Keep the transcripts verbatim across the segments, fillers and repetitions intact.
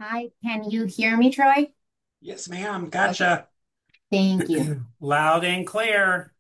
Hi, can you hear me, Troy? Yes, ma'am. Okay, Gotcha. thank you. Loud and clear.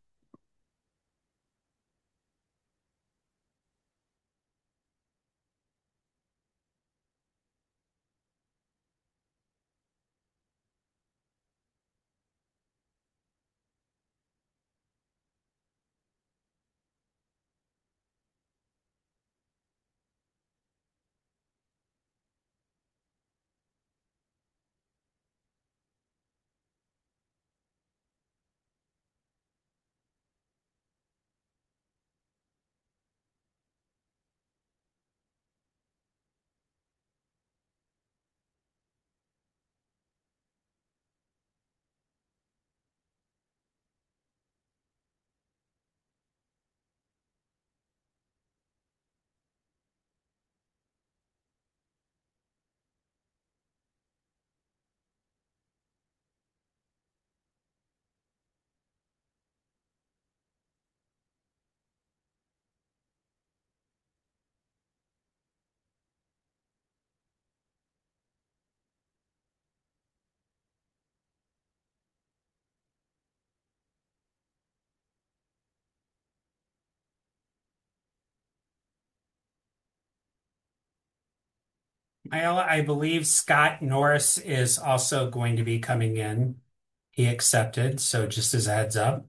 Myla, I believe Scott Norris is also going to be coming in. He accepted, so just as a heads up.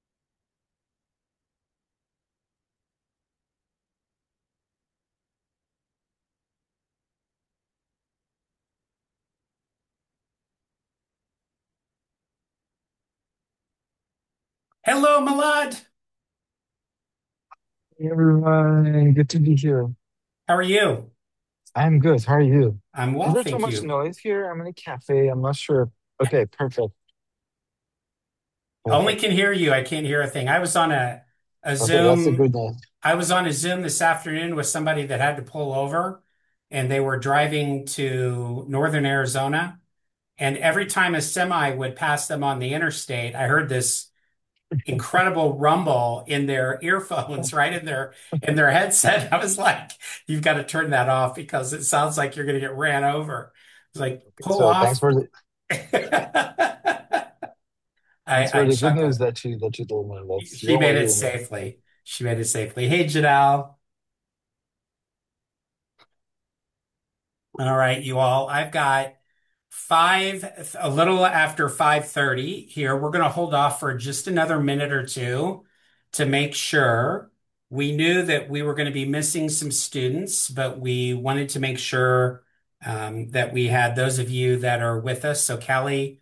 Hello, Malad. Hey everyone, good to be here. How are you? I'm good. How are you? I'm Is well, there too thank much you. noise here? I'm in a cafe. I'm not sure. Okay, perfect. Only Perfect. can hear you. I can't hear a thing. I was on a a Okay, that's a Zoom. good noise. I was on a Zoom this afternoon with somebody that had to pull over, and they were driving to northern Arizona. And every time a semi would pass them on the interstate, I heard this incredible rumble in their earphones, right in their in their headset. I was like, "You've got to turn that off because it sounds like you're going to get ran over." It's like, pull So thanks off. for the I thanks for I the good news chuckled. that you that you told me. That's She what we're made it doing here. safely. She made it safely. Hey, Jadal. All right, you all. I've got five, a little after five thirty here. We're going to hold off for just another minute or two to make sure. We knew that we were going to be missing some students, but we wanted to make sure um, that we had those of you that are with us. So Callie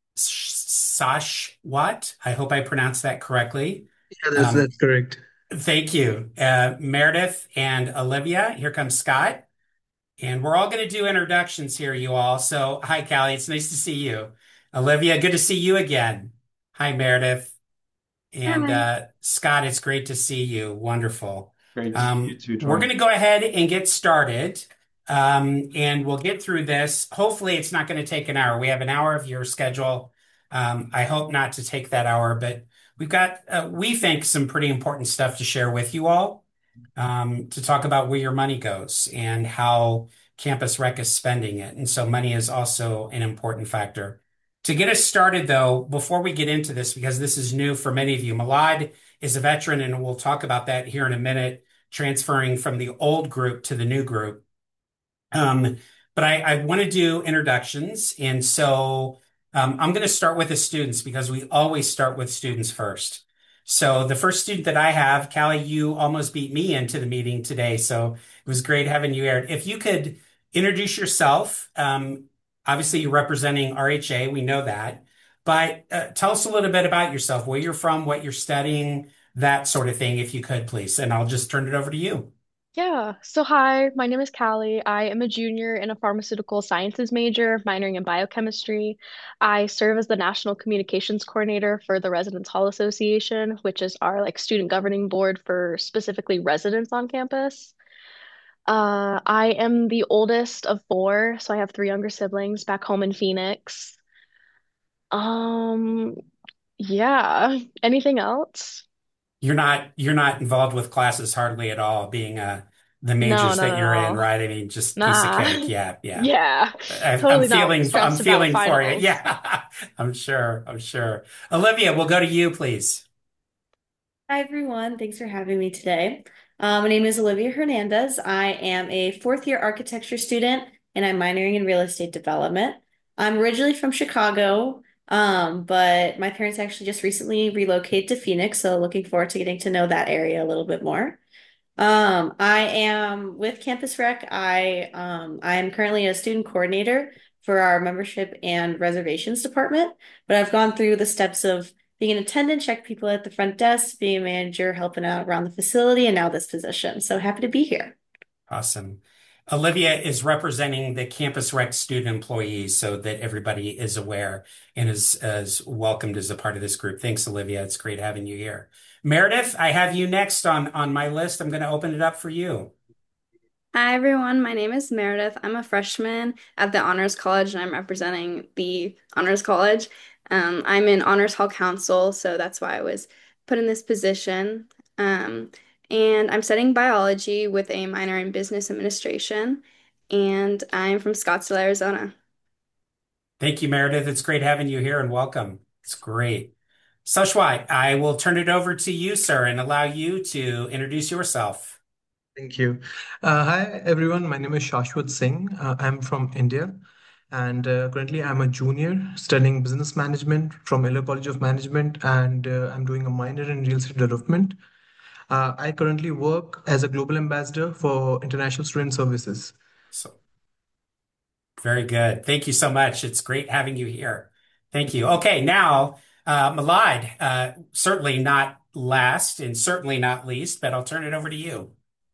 Sash, what? I hope I pronounced that correctly. Yeah, that's Um, that's correct. thank you. Uh, Meredith and Olivia. Here comes Scott. And we're all going to do introductions here, you all. So, hi, Callie. It's nice to see you. Olivia, good to see you again. Hi, Meredith. And Hi. uh, Scott, it's great to see you. Wonderful. Great to see you Um, too, we're Troy. going to go ahead and get started. Um, and we'll get through this. Hopefully, it's not going to take an hour. We have an hour of your schedule. Um, I hope not to take that hour, but we've got, uh, we think, some pretty important stuff to share with you all um, to talk about where your money goes and how Campus Rec is spending it. And so money is also an important factor. To get us started, though, before we get into this, because this is new for many of you, Malad is a veteran, and we'll talk about that here in a minute, transferring from the old group to the new group. Um, but I, I want to do introductions. And so um, I'm going to start with the students because we always start with students first. So the first student that I have, Callie, you almost beat me into the meeting today. So it was great having you here. If you could introduce yourself, um, obviously you're representing R H A, we know that. But uh, tell us a little bit about yourself, where you're from, what you're studying, that sort of thing, if you could, please. And I'll just turn it over to you. Yeah. So hi, my name is Callie. I am a junior in a pharmaceutical sciences major, minoring in biochemistry. I serve as the National Communications Coordinator for the Residence Hall Association, which is our like student governing board for specifically residents on campus. Uh, I am the oldest of four, so I have three younger siblings back home in Phoenix. Um, yeah. Anything else? You're not you're not involved with classes hardly at all, being uh the No, majors no, that you're in, no, right? I mean, just piece of nah. cake. Yeah, yeah. Yeah, I, I'm totally not feeling, I'm stressed about feeling for you. finals. Yeah, I'm sure. I'm sure. Olivia, we'll go to you, please. Hi, everyone. Thanks for having me today. Uh, my name is Olivia Hernandez. I am a fourth year architecture student and I'm minoring in real estate development. I'm originally from Chicago, um, but my parents actually just recently relocated to Phoenix, so looking forward to getting to know that area a little bit more. Um, I am with Campus Rec. I um, I am currently a student coordinator for our membership and reservations department, but I've gone through the steps of being an attendant, check people at the front desk, being a manager, helping out around the facility, and now this position. So happy to be here. Awesome. Olivia is representing the Campus Rec student employees so that everybody is aware and is as welcomed as a part of this group. Thanks, Olivia. It's great having you here. Meredith, I have you next on, on my list. I'm going to open it up for you. Hi everyone, my name is Meredith. I'm a freshman at the Honors College and I'm representing the Honors College. Um, I'm in Honors Hall Council, so that's why I was put in this position. Um, and I'm studying biology with a minor in business administration, and I'm from Scottsdale, Arizona. Thank you, Meredith. It's great having you here and welcome. It's great. Sashwat, I will turn it over to you, sir, and allow you to introduce yourself. Thank you. Uh, hi, everyone. My name is Shashwat Singh. Uh, I'm from India, and uh, currently I'm a junior studying business management from Miller College of Management, and uh, I'm doing a minor in real estate development. Uh, I currently work as a global ambassador for International Student Services. So very good. Thank you so much. It's great having you here. Thank you. Okay, now, uh, Malad, uh, certainly not last and certainly not least, but I'll turn it over to you.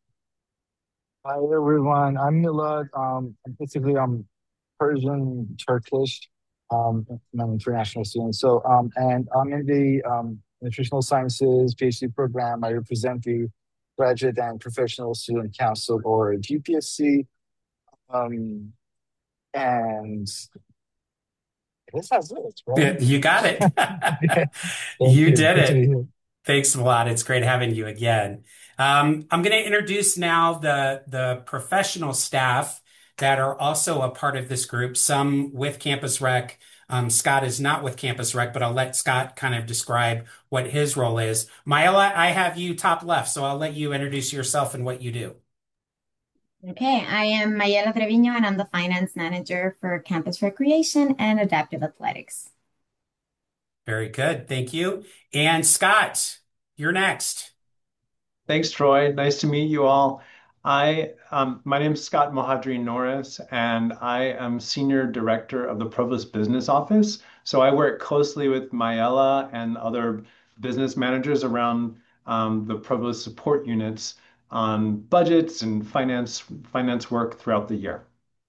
Hi everyone. I'm Milad. Um, I'm basically I'm Persian, Turkish. Um, I'm an international student. So um, and I'm in the um, nutritional sciences PhD program. I represent the Graduate and Professional Student Council, or G P S C. Um, and this has it, right? Yeah, you got it. Yeah. Thank You you. did Good to be it. here. Thanks a lot. It's great having you again. Um, I'm going to introduce now the the professional staff that are also a part of this group. Some with Campus Rec. Um, Scott is not with Campus Rec, but I'll let Scott kind of describe what his role is. Myla, I have you top left, so I'll let you introduce yourself and what you do. Okay, I am Mayela Treviño and I'm the finance manager for campus recreation and adaptive athletics. Very good. Thank you. And Scott, you're next. Thanks, Troy. Nice to meet you all. I, um, my name is Scott Mohadri Norris, and I am Senior Director of the Provost Business Office. So I work closely with Mayela and other business managers around um, the Provost support units on budgets and finance finance work throughout the year.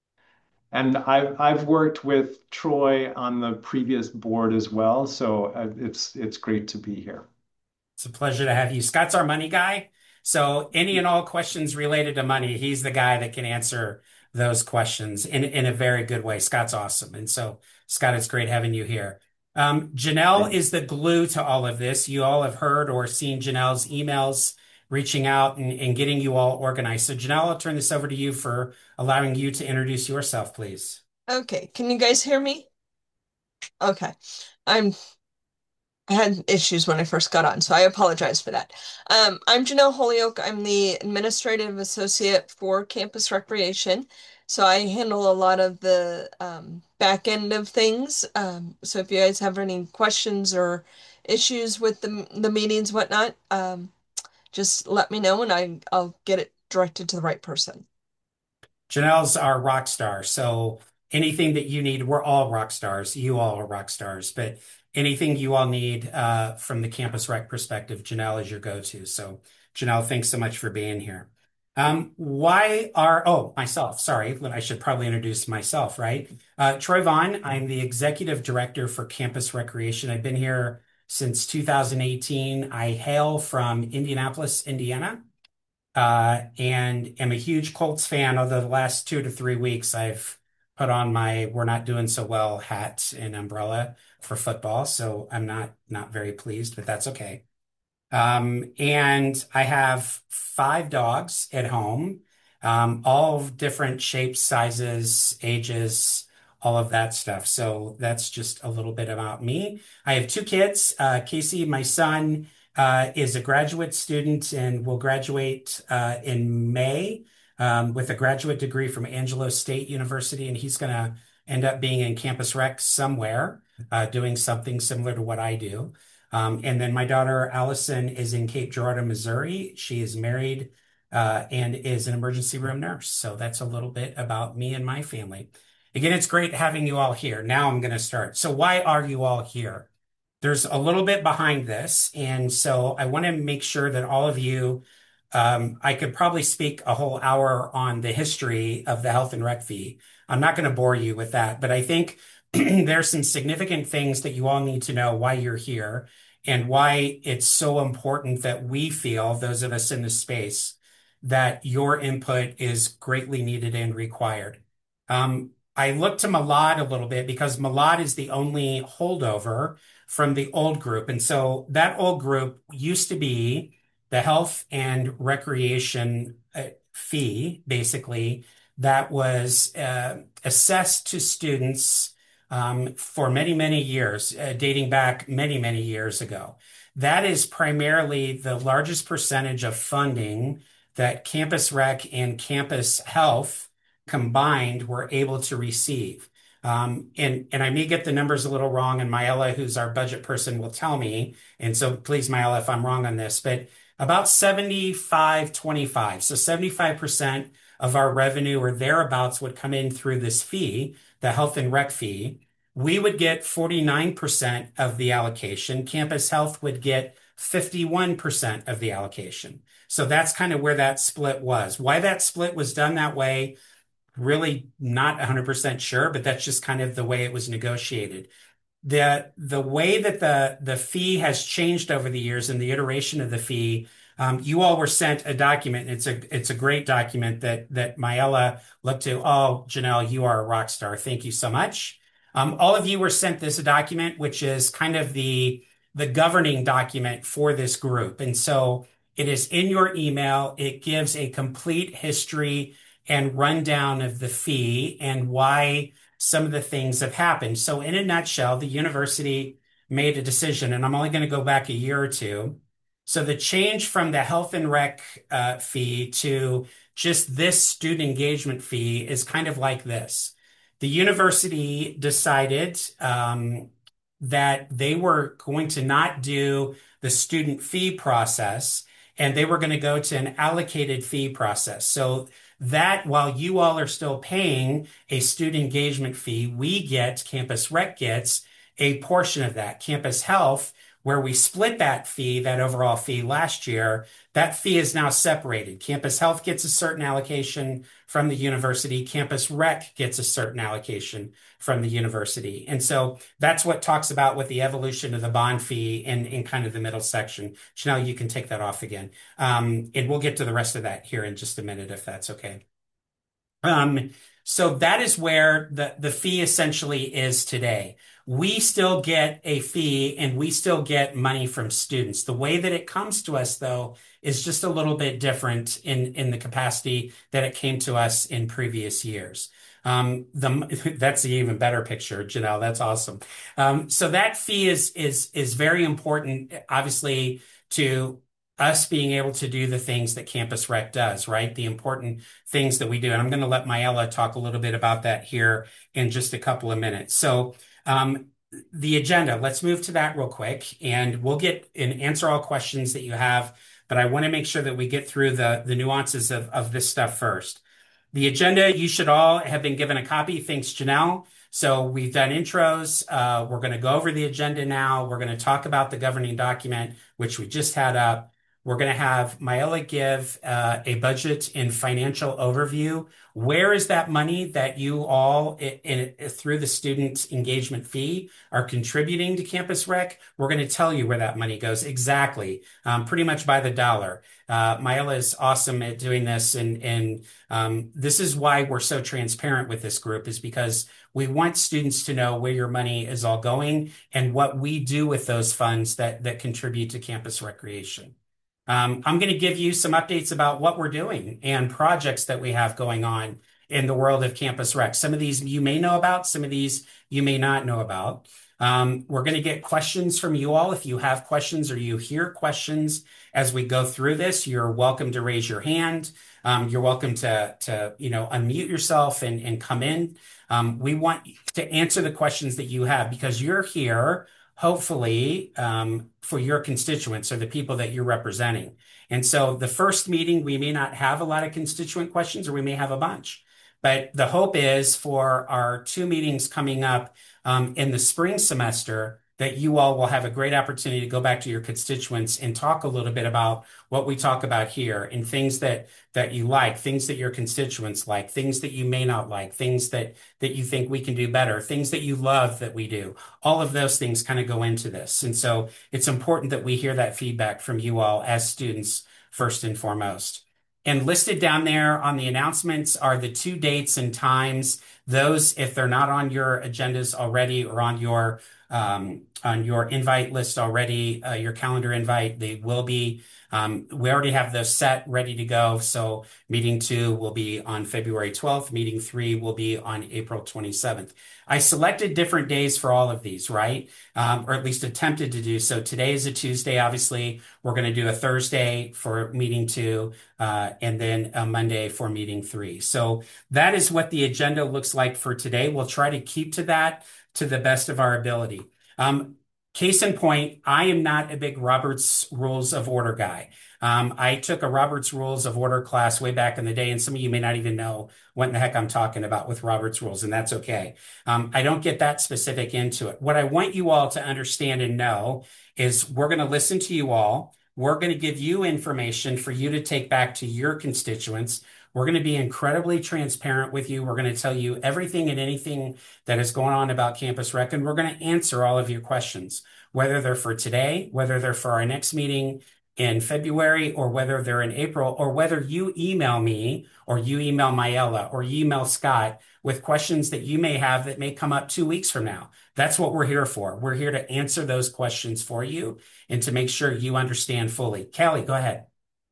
And I've I've worked with Troy on the previous board as well, so uh, it's it's great to be here. It's a pleasure to have you. Scott's our money guy. So any and all questions related to money, he's the guy that can answer those questions in, in a very good way. Scott's awesome. And so, Scott, it's great having you here. Um, Janelle is the glue to all of this. You all have heard or seen Janelle's emails reaching out and, and getting you all organized. So, Janelle, I'll turn this over to you for allowing you to introduce yourself, please. Okay, can you guys hear me? Okay. I'm I had issues when I first got on, so I apologize for that. Um, I'm Janelle Holyoke. I'm the administrative associate for Campus Recreation. So I handle a lot of the um, back end of things. Um, so if you guys have any questions or issues with the the meetings, whatnot, um, just let me know and I I'll get it directed to the right person. Janelle's our rock star. So anything that you need, we're all rock stars. You all are rock stars, but anything you all need uh, from the Campus Rec perspective, Janelle is your go-to. So Janelle, thanks so much for being here. Um, why are, oh, myself, sorry, I should probably introduce myself, right? Uh, Troy Vaughn, I'm the executive director for Campus Recreation. I've been here since two thousand eighteen. I hail from Indianapolis, Indiana. Uh, and am a huge Colts fan. Although the last two to three weeks, I've put on my "we're not doing so well" hat and umbrella for football, so I'm not not very pleased, but that's okay. Um, and I have five dogs at home. um, all different shapes, sizes, ages, all of that stuff. So that's just a little bit about me. I have two kids. Uh, Casey, my son, uh, is a graduate student and will graduate uh, in May um, with a graduate degree from Angelo State University, and he's going to end up being in Campus Rec somewhere, uh, doing something similar to what I do. Um, and then my daughter Allison is in Cape Girardeau, Missouri. She is married uh, and is an emergency room nurse. So that's a little bit about me and my family. Again, it's great having you all here. Now I'm going to start. So why are you all here? There's a little bit behind this. And so I want to make sure that all of you, um, I could probably speak a whole hour on the history of the health and rec fee. I'm not going to bore you with that, but I think there's some significant things that you all need to know why you're here and why it's so important that we feel, those of us in the space, that your input is greatly needed and required. Um, I looked to Malad a little bit because Malad is the only holdover from the old group. And so that old group used to be the health and recreation uh, fee, basically, that was uh, assessed to students um, for many, many years, uh, dating back many, many years ago. That is primarily the largest percentage of funding that Campus Rec and Campus Health combined were able to receive. Um, and, and I may get the numbers a little wrong, and Mayela, who's our budget person, will tell me. And so please, Mayela, if I'm wrong on this, but about seventy-five twenty-five. So seventy-five percent of our revenue or thereabouts would come in through this fee, the health and rec fee. We would get forty-nine percent of the allocation. Campus Health would get fifty-one percent of the allocation. So that's kind of where that split was. Why that split was done that way, really not one hundred percent sure, but that's just kind of the way it was negotiated. The, the way that the, the fee has changed over the years and the iteration of the fee, um, you all were sent a document. It's a, it's a great document that, that Mayela looked to. Oh, Janelle, you are a rock star. Thank you so much. Um, all of you were sent this document, which is kind of the, the governing document for this group. And so it is in your email. It gives a complete history and rundown of the fee and why some of the things have happened. So in a nutshell, the university made a decision, and I'm only going to go back a year or two. So the change from the health and rec uh, fee to just this student engagement fee is kind of like this. The university decided um, that they were going to not do the student fee process, and they were going to go to an allocated fee process. So that while you all are still paying a student engagement fee, we get, Campus Rec gets a portion of that. Campus Health, where we split that fee, that overall fee last year, that fee is now separated. Campus Health gets a certain allocation from the university. Campus Rec gets a certain allocation from the university. And so that's what talks about with the evolution of the bond fee in, in kind of the middle section. Chanel, you can take that off again. Um, and we'll get to the rest of that here in just a minute, if that's okay. Um, so that is where the, the fee essentially is today. We still get a fee and we still get money from students. The way that it comes to us, though, is just a little bit different in, in the capacity that it came to us in previous years. Um, the, that's the even better picture, Janelle. That's awesome. Um, so that fee is, is, is very important, obviously, to us being able to do the things that Campus Rec does, right? The important things that we do. And I'm going to let Mayela talk a little bit about that here in just a couple of minutes. So um, the agenda, let's move to that real quick, and we'll get and answer all questions that you have. But I want to make sure that we get through the, the nuances of, of this stuff first. The agenda, you should all have been given a copy. Thanks, Janelle. So we've done intros. Uh, we're going to go over the agenda now. We're going to talk about the governing document, which we just had up. We're going to have Mayela give uh, a budget and financial overview. Where is that money that you all, in, in, through the student engagement fee, are contributing to Campus Rec? We're going to tell you where that money goes exactly, um, pretty much by the dollar. Uh, Mayela is awesome at doing this, and, and um, this is why we're so transparent with this group, is because we want students to know where your money is all going and what we do with those funds that, that contribute to campus recreation. Um, I'm going to give you some updates about what we're doing and projects that we have going on in the world of Campus Rec. Some of these you may know about, some of these you may not know about. Um, we're going to get questions from you all. If you have questions or you hear questions as we go through this, you're welcome to raise your hand. Um, you're welcome to, to, you know, unmute yourself and, and come in. Um, we want to answer the questions that you have because you're here, hopefully, um, for your constituents or the people that you're representing. And so the first meeting, we may not have a lot of constituent questions or we may have a bunch. But the hope is for our two meetings coming up um, in the spring semester that you all will have a great opportunity to go back to your constituents and talk a little bit about what we talk about here and things that that you like, things that your constituents like, things that you may not like, things that that you think we can do better, things that you love that we do. All of those things kind of go into this. And so it's important that we hear that feedback from you all as students first and foremost. And listed down there on the announcements are the two dates and times. Those, if they're not on your agendas already or on your um, on your invite list already, uh, your calendar invite, they will be. Um, we already have those set, ready to go. So meeting two will be on February twelfth. Meeting three will be on April twenty-seventh. I selected different days for all of these, right? Um, or at least attempted to do so. Today is a Tuesday, obviously. We're going to do a Thursday for meeting two, uh, and then a Monday for meeting three. So that is what the agenda looks like for today. We'll try to keep to that to the best of our ability. Um, case in point, I am not a big Robert's Rules of Order guy. Um, I took a Robert's Rules of Order class way back in the day, and some of you may not even know what in the heck I'm talking about with Robert's Rules, and that's okay. Um, I don't get that specific into it. What I want you all to understand and know is we're going to listen to you all. We're going to give you information for you to take back to your constituents. We're going to be incredibly transparent with you. We're going to tell you everything and anything that is going on about Campus Rec, and we're going to answer all of your questions, whether they're for today, whether they're for our next meeting in February, or whether they're in April, or whether you email me or you email Mayella or you email Scott with questions that you may have that may come up two weeks from now. That's what we're here for. We're here to answer those questions for you and to make sure you understand fully. Callie, go ahead.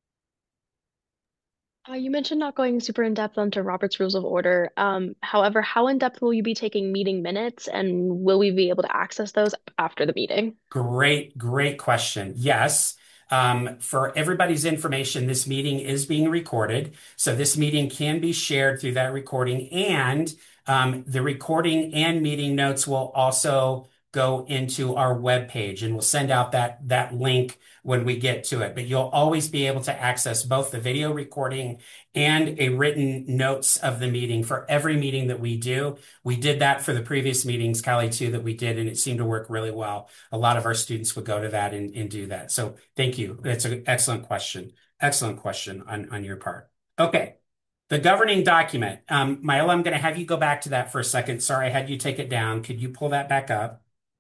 Uh, you mentioned not going super in depth onto Robert's Rules of Order. Um, however, how in depth will you be taking meeting minutes, and will we be able to access those after the meeting? Great, great question. Yes. Um, for everybody's information, this meeting is being recorded. So this meeting can be shared through that recording, and um, the recording and meeting notes will also go into our webpage, and we'll send out that that link when we get to it. But you'll always be able to access both the video recording and a written notes of the meeting for every meeting that we do. We did that for the previous meetings, Callie, too, that we did, and it seemed to work really well. A lot of our students would go to that and, and do that. So thank you. That's an excellent question. Excellent question on, on your part. Okay. The governing document. Um, Mayella, I'm going to have you go back to that for a second. Sorry, I had you take it down. Could you pull that back up?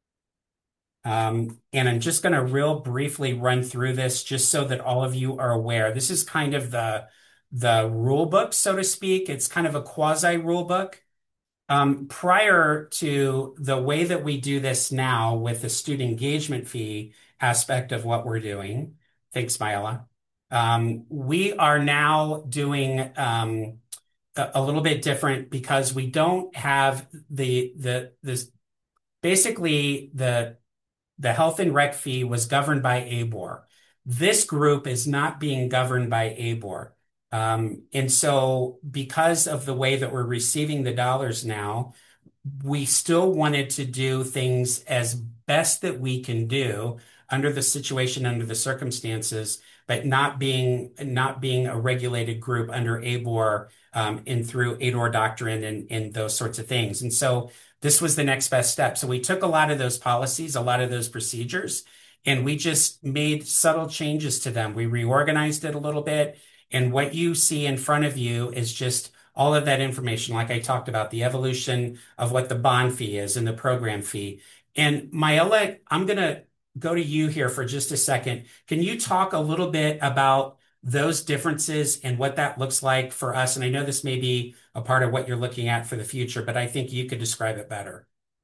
Um, and I'm just going to real briefly run through this just so that all of you are aware. This is kind of the, the rule book, so to speak. It's kind of a quasi rule book. Um, prior to the way that we do this now with the student engagement fee aspect of what we're doing, thanks, Mayella. Um, we are now doing um, a, a little bit different because we don't have the the this basically the the health and rec fee was governed by A B O R. This group is not being governed by A B O R. Um, and so because of the way that we're receiving the dollars now, we still wanted to do things as best that we can do under the situation, under the circumstances, but not being not being a regulated group under A B O R um, and through A D O R doctrine and, and those sorts of things. And so this was the next best step. So we took a lot of those policies, a lot of those procedures, and we just made subtle changes to them. We reorganized it a little bit. And what you see in front of you is just all of that information, like I talked about, the evolution of what the bond fee is and the program fee. And Mayella, I'm going to go to you here for just a second. Can you talk a little bit about those differences and what that looks like for us? And I know this may be a part of what you're looking at for the future, but I think you could describe it better.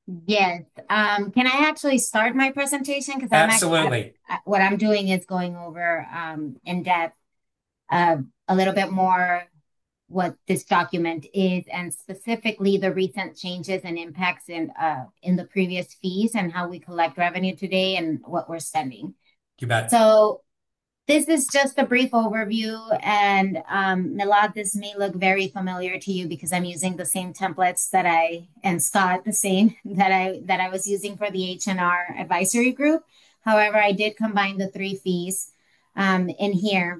Yes. Um, can I actually start my presentation? Because I'm actually, Absolutely. what I'm doing is going over um, in depth uh, a little bit more what this document is, and specifically the recent changes and impacts in uh, in the previous fees and how we collect revenue today and what we're spending. You bet. So this is just a brief overview, and um, Milad, this may look very familiar to you because I'm using the same templates that I and Scott the same that I that I was using for the H and R advisory group. However, I did combine the three fees um, in here.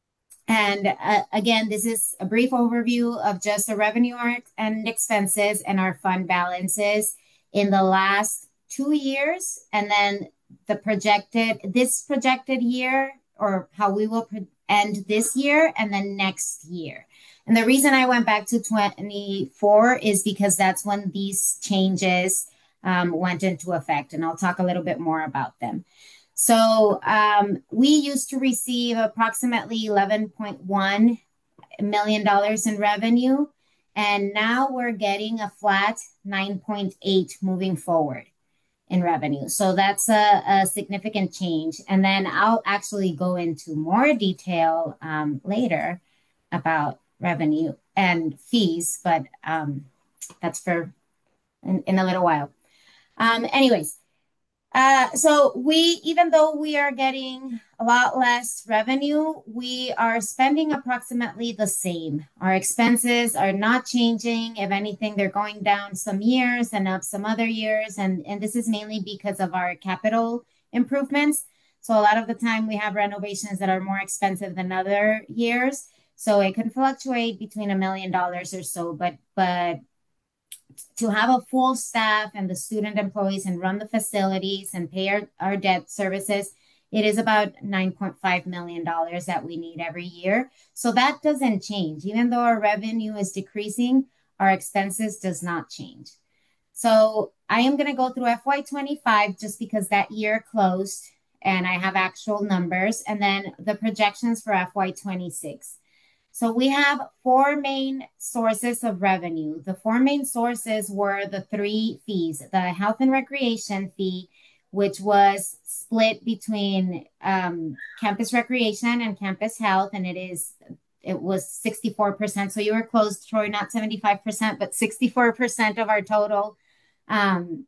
And uh, again, this is a brief overview of just the revenue and expenses and our fund balances in the last two years, and then the projected, this projected year, or how we will pro- end this year and then next year. And the reason I went back to twenty-four is because that's when these changes um, went into effect, and I'll talk a little bit more about them. So um, we used to receive approximately eleven point one million dollars in revenue, and now we're getting a flat nine point eight moving forward in revenue. So that's a, a significant change. And then I'll actually go into more detail um, later about revenue and fees, but um, that's for in, in a little while. Um, anyways, uh, so we, even though we are getting a lot less revenue, we are spending approximately the same. Our expenses are not changing. If anything, they're going down some years and up some other years. And, and this is mainly because of our capital improvements. So a lot of the time we have renovations that are more expensive than other years. So it can fluctuate between a million dollars or so, but but to have a full staff and the student employees and run the facilities and pay our, our debt services, it is about nine point five million dollars that we need every year. So that doesn't change. Even though our revenue is decreasing, our expenses does not change. So I am going to go through F Y twenty-five just because that year closed and I have actual numbers, and then the projections for F Y twenty-six. So we have four main sources of revenue. The four main sources were the three fees: the health and recreation fee, which was split between um, campus recreation and campus health, and it is it was sixty-four percent. So you were close, Troy, not seventy-five percent, but sixty-four percent of our total um,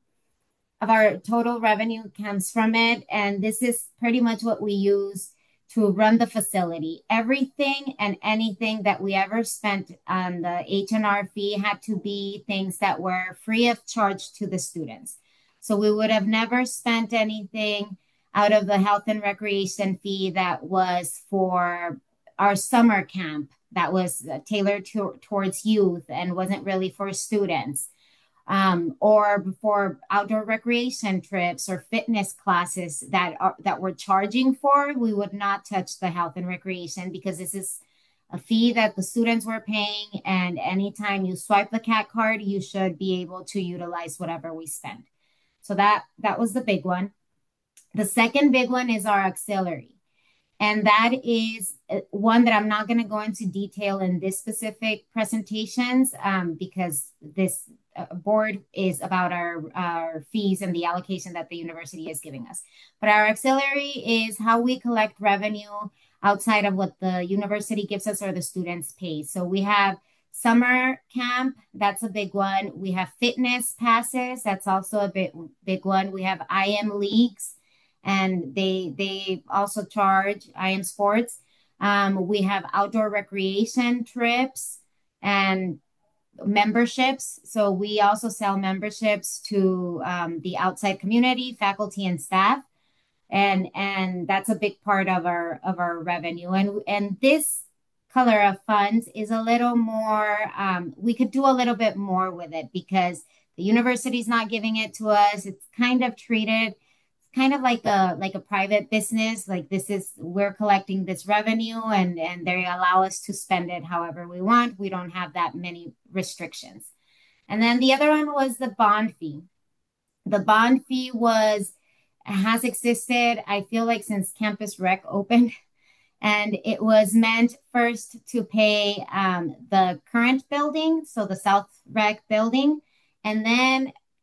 of our total revenue comes from it. And this is pretty much what we use to run the facility. Everything and anything that we ever spent on the H and R fee had to be things that were free of charge to the students. So we would have never spent anything out of the health and recreation fee that was for our summer camp that was tailored to, towards youth and wasn't really for students, um, or for outdoor recreation trips or fitness classes that are that we're charging for. We would not touch the health and recreation because this is a fee that the students were paying, and anytime you swipe the C A C card, you should be able to utilize whatever we spend. So that that was the big one. The second big one is our auxiliary. And that is uh, one that I'm not going to go into detail in this specific presentations um, because this uh, board is about our, our fees and the allocation that the university is giving us. But our auxiliary is how we collect revenue outside of what the university gives us or the students pay. So we have summer camp, that's a big one. We have fitness passes, that's also a big, big one. We have I M leagues, and they they also charge I M Sports. Um, we have outdoor recreation trips and memberships. So we also sell memberships to um, the outside community, faculty, and staff, and and that's a big part of our of our revenue. And and this color of funds is a little more. Um, we could do a little bit more with it because the university is not giving it to us. It's kind of treated kind of like a like a private business. Like this is we're collecting this revenue, and and they allow us to spend it however we want. We don't have that many restrictions. And then the other one was the bond fee. The bond fee was has existed, I feel like, since Campus Rec opened. And it was meant first to pay um, the current building, so the South Rec building, and then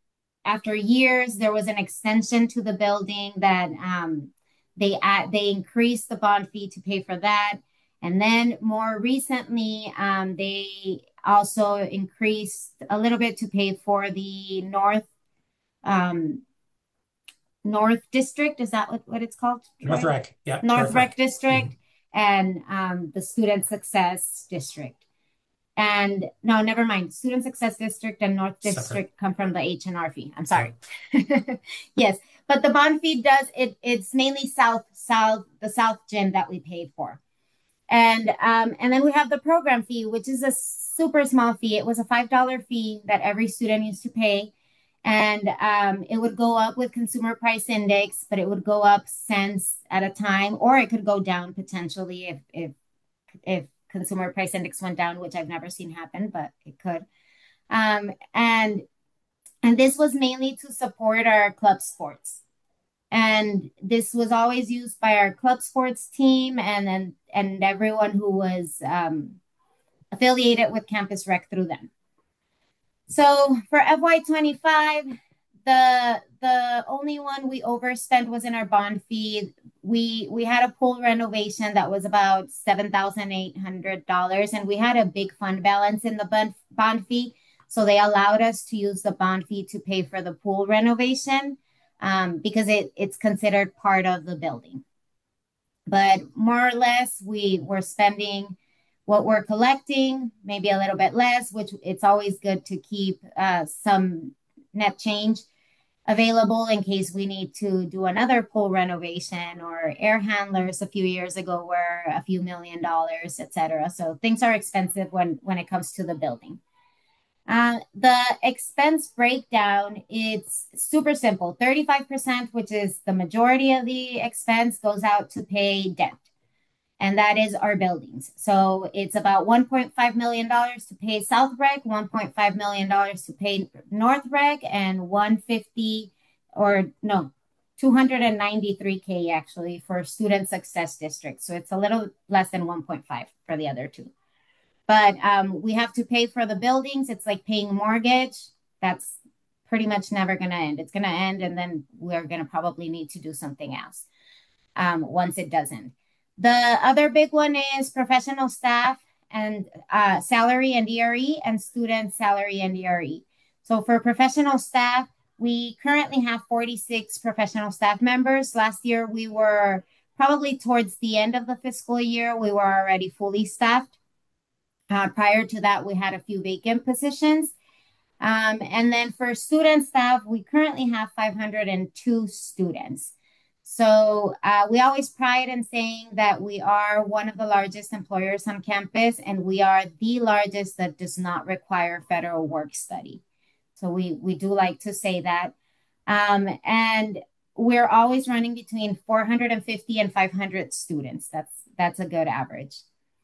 after years, there was an extension to the building that um, they add, they increased the bond fee to pay for that. And then more recently, um, they also increased a little bit to pay for the North um, North District. Is that what, what it's called? North Rec. Yeah. North, North Rec, Rec. District Mm-hmm. and um, the Student Success District. And no, never mind. Student Success District and North District Separate. come from the H and R fee. I'm sorry. Yes, but the bond fee does it. It's mainly South South the South Gym that we paid for, and um, and then we have the program fee, which is a super small fee. It was a five dollar fee that every student used to pay, and um, it would go up with consumer price index, but it would go up cents at a time, or it could go down potentially if if if consumer price index went down, which I've never seen happen, but it could. Um, and and this was mainly to support our club sports. And this was always used by our club sports team and and, and everyone who was um, affiliated with Campus Rec through them. So for F Y twenty-five, the the only one we overspent was in our bond fee. We we had a pool renovation that was about seven thousand eight hundred dollars, and we had a big fund balance in the bond bond fee. So they allowed us to use the bond fee to pay for the pool renovation um, because it, it's considered part of the building. But more or less, we were spending what we're collecting, maybe a little bit less, which it's always good to keep uh, some net change available in case we need to do another pool renovation or air handlers a few years ago were a few million dollars, et cetera. So things are expensive when, when it comes to the building. Uh, the expense breakdown, it's super simple. thirty-five percent, which is the majority of the expense, goes out to pay debt. And that is our buildings. So it's about one point five million dollars to pay South Rec, one point five million dollars to pay North Rec, and one hundred fifty or no, two hundred ninety-three K actually for Student Success District. So it's a little less than one point five for the other two. But um, we have to pay for the buildings. It's like paying mortgage. That's pretty much never going to end. It's going to end, and then we're going to probably need to do something else um, once it doesn't. The other big one is professional staff and uh, salary and D R E and student salary and D R E. So for professional staff, we currently have forty-six professional staff members. Last year, we were probably towards the end of the fiscal year, we were already fully staffed. Uh, prior to that, we had a few vacant positions. Um, and then for student staff, we currently have five hundred two students. So uh, we always pride in saying that we are one of the largest employers on campus, and we are the largest that does not require federal work study. So we, we do like to say that. Um, and we're always running between four hundred fifty and five hundred students. That's, that's a good average.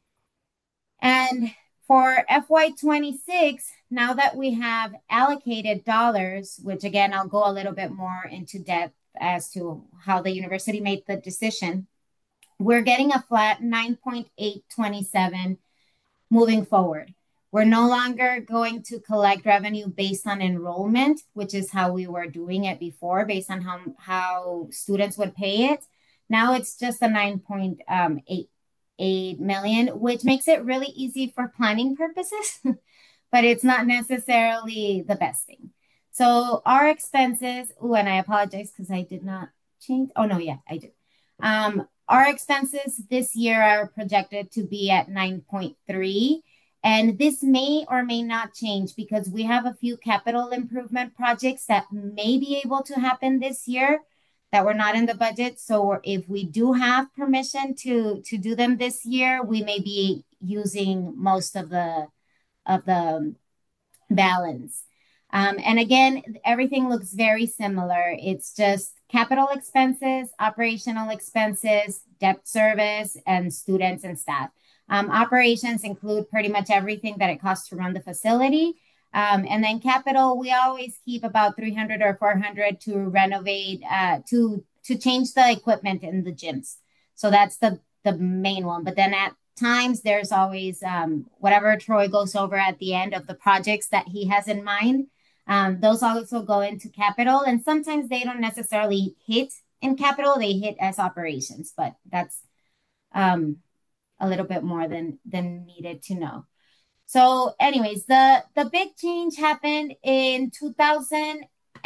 And for F Y twenty-six, now that we have allocated dollars, which again, I'll go a little bit more into depth as to how the university made the decision, we're getting a flat nine point eight two seven moving forward. We're no longer going to collect revenue based on enrollment, which is how we were doing it before, based on how, how students would pay it. Now it's just a nine point eight eight million, which makes it really easy for planning purposes, but it's not necessarily the best thing. So our expenses, oh, and I apologize because I did not change. Oh, no, yeah, I did. Um, our expenses this year are projected to be at nine point three. And this may or may not change because we have a few capital improvement projects that may be able to happen this year that were not in the budget. So if we do have permission to, to do them this year, we may be using most of the, of the balance. Um, and again, everything looks very similar. It's just capital expenses, operational expenses, debt service, and students and staff. Um, operations include pretty much everything that it costs to run the facility. Um, and then capital, we always keep about three hundred or four hundred to renovate, uh, to, to change the equipment in the gyms. So that's the, the main one. But then at times there's always um, whatever Troy goes over at the end of the projects that he has in mind. Um, those also go into capital, and sometimes they don't necessarily hit in capital, they hit as operations, but that's um, a little bit more than than needed to know. So, anyways, the the big change happened in two thousand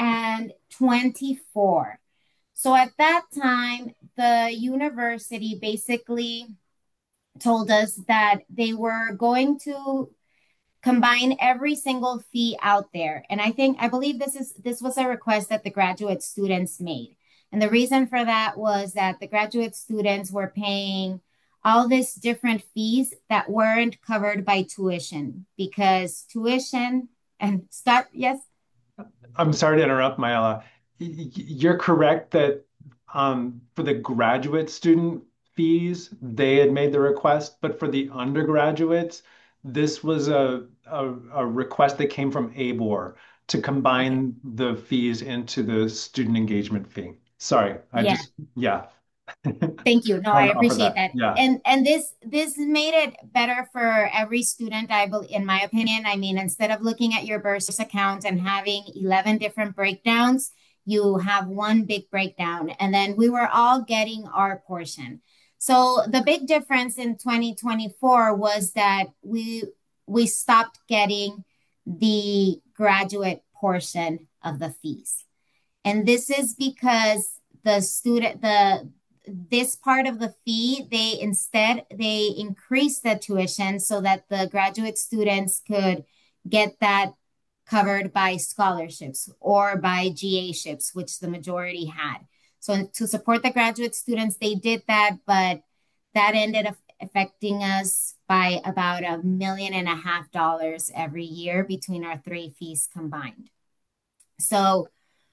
twenty-four. So at that time, the university basically told us that they were going to combine every single fee out there. And I think I believe this is this was a request that the graduate students made. And the reason for that was that the graduate students were paying all these different fees that weren't covered by tuition because tuition and start, yes. I'm sorry to interrupt, Myla. You're correct that um, for the graduate student fees, they had made the request, but for the undergraduates, this was a, a, a request that came from A B O R to Okay. combine the fees into the student engagement fee. Sorry, I Yeah. just, yeah. Thank you. No, I I want to offer appreciate that. that. Yeah. And and this this made it better for every student, I believe, in my opinion. I mean, instead of looking at your Bursa's account and having eleven different breakdowns, you have one big breakdown. And then we were all getting our portion. So the big difference in twenty twenty-four was that we we stopped getting the graduate portion of the fees. And this is because the student the this part of the fee, they instead they increased the tuition so that the graduate students could get that covered by scholarships or by G A ships, which the majority had. So to support the graduate students, they did that, but that ended up affecting us by about a million and a half dollars every year between our three fees combined. So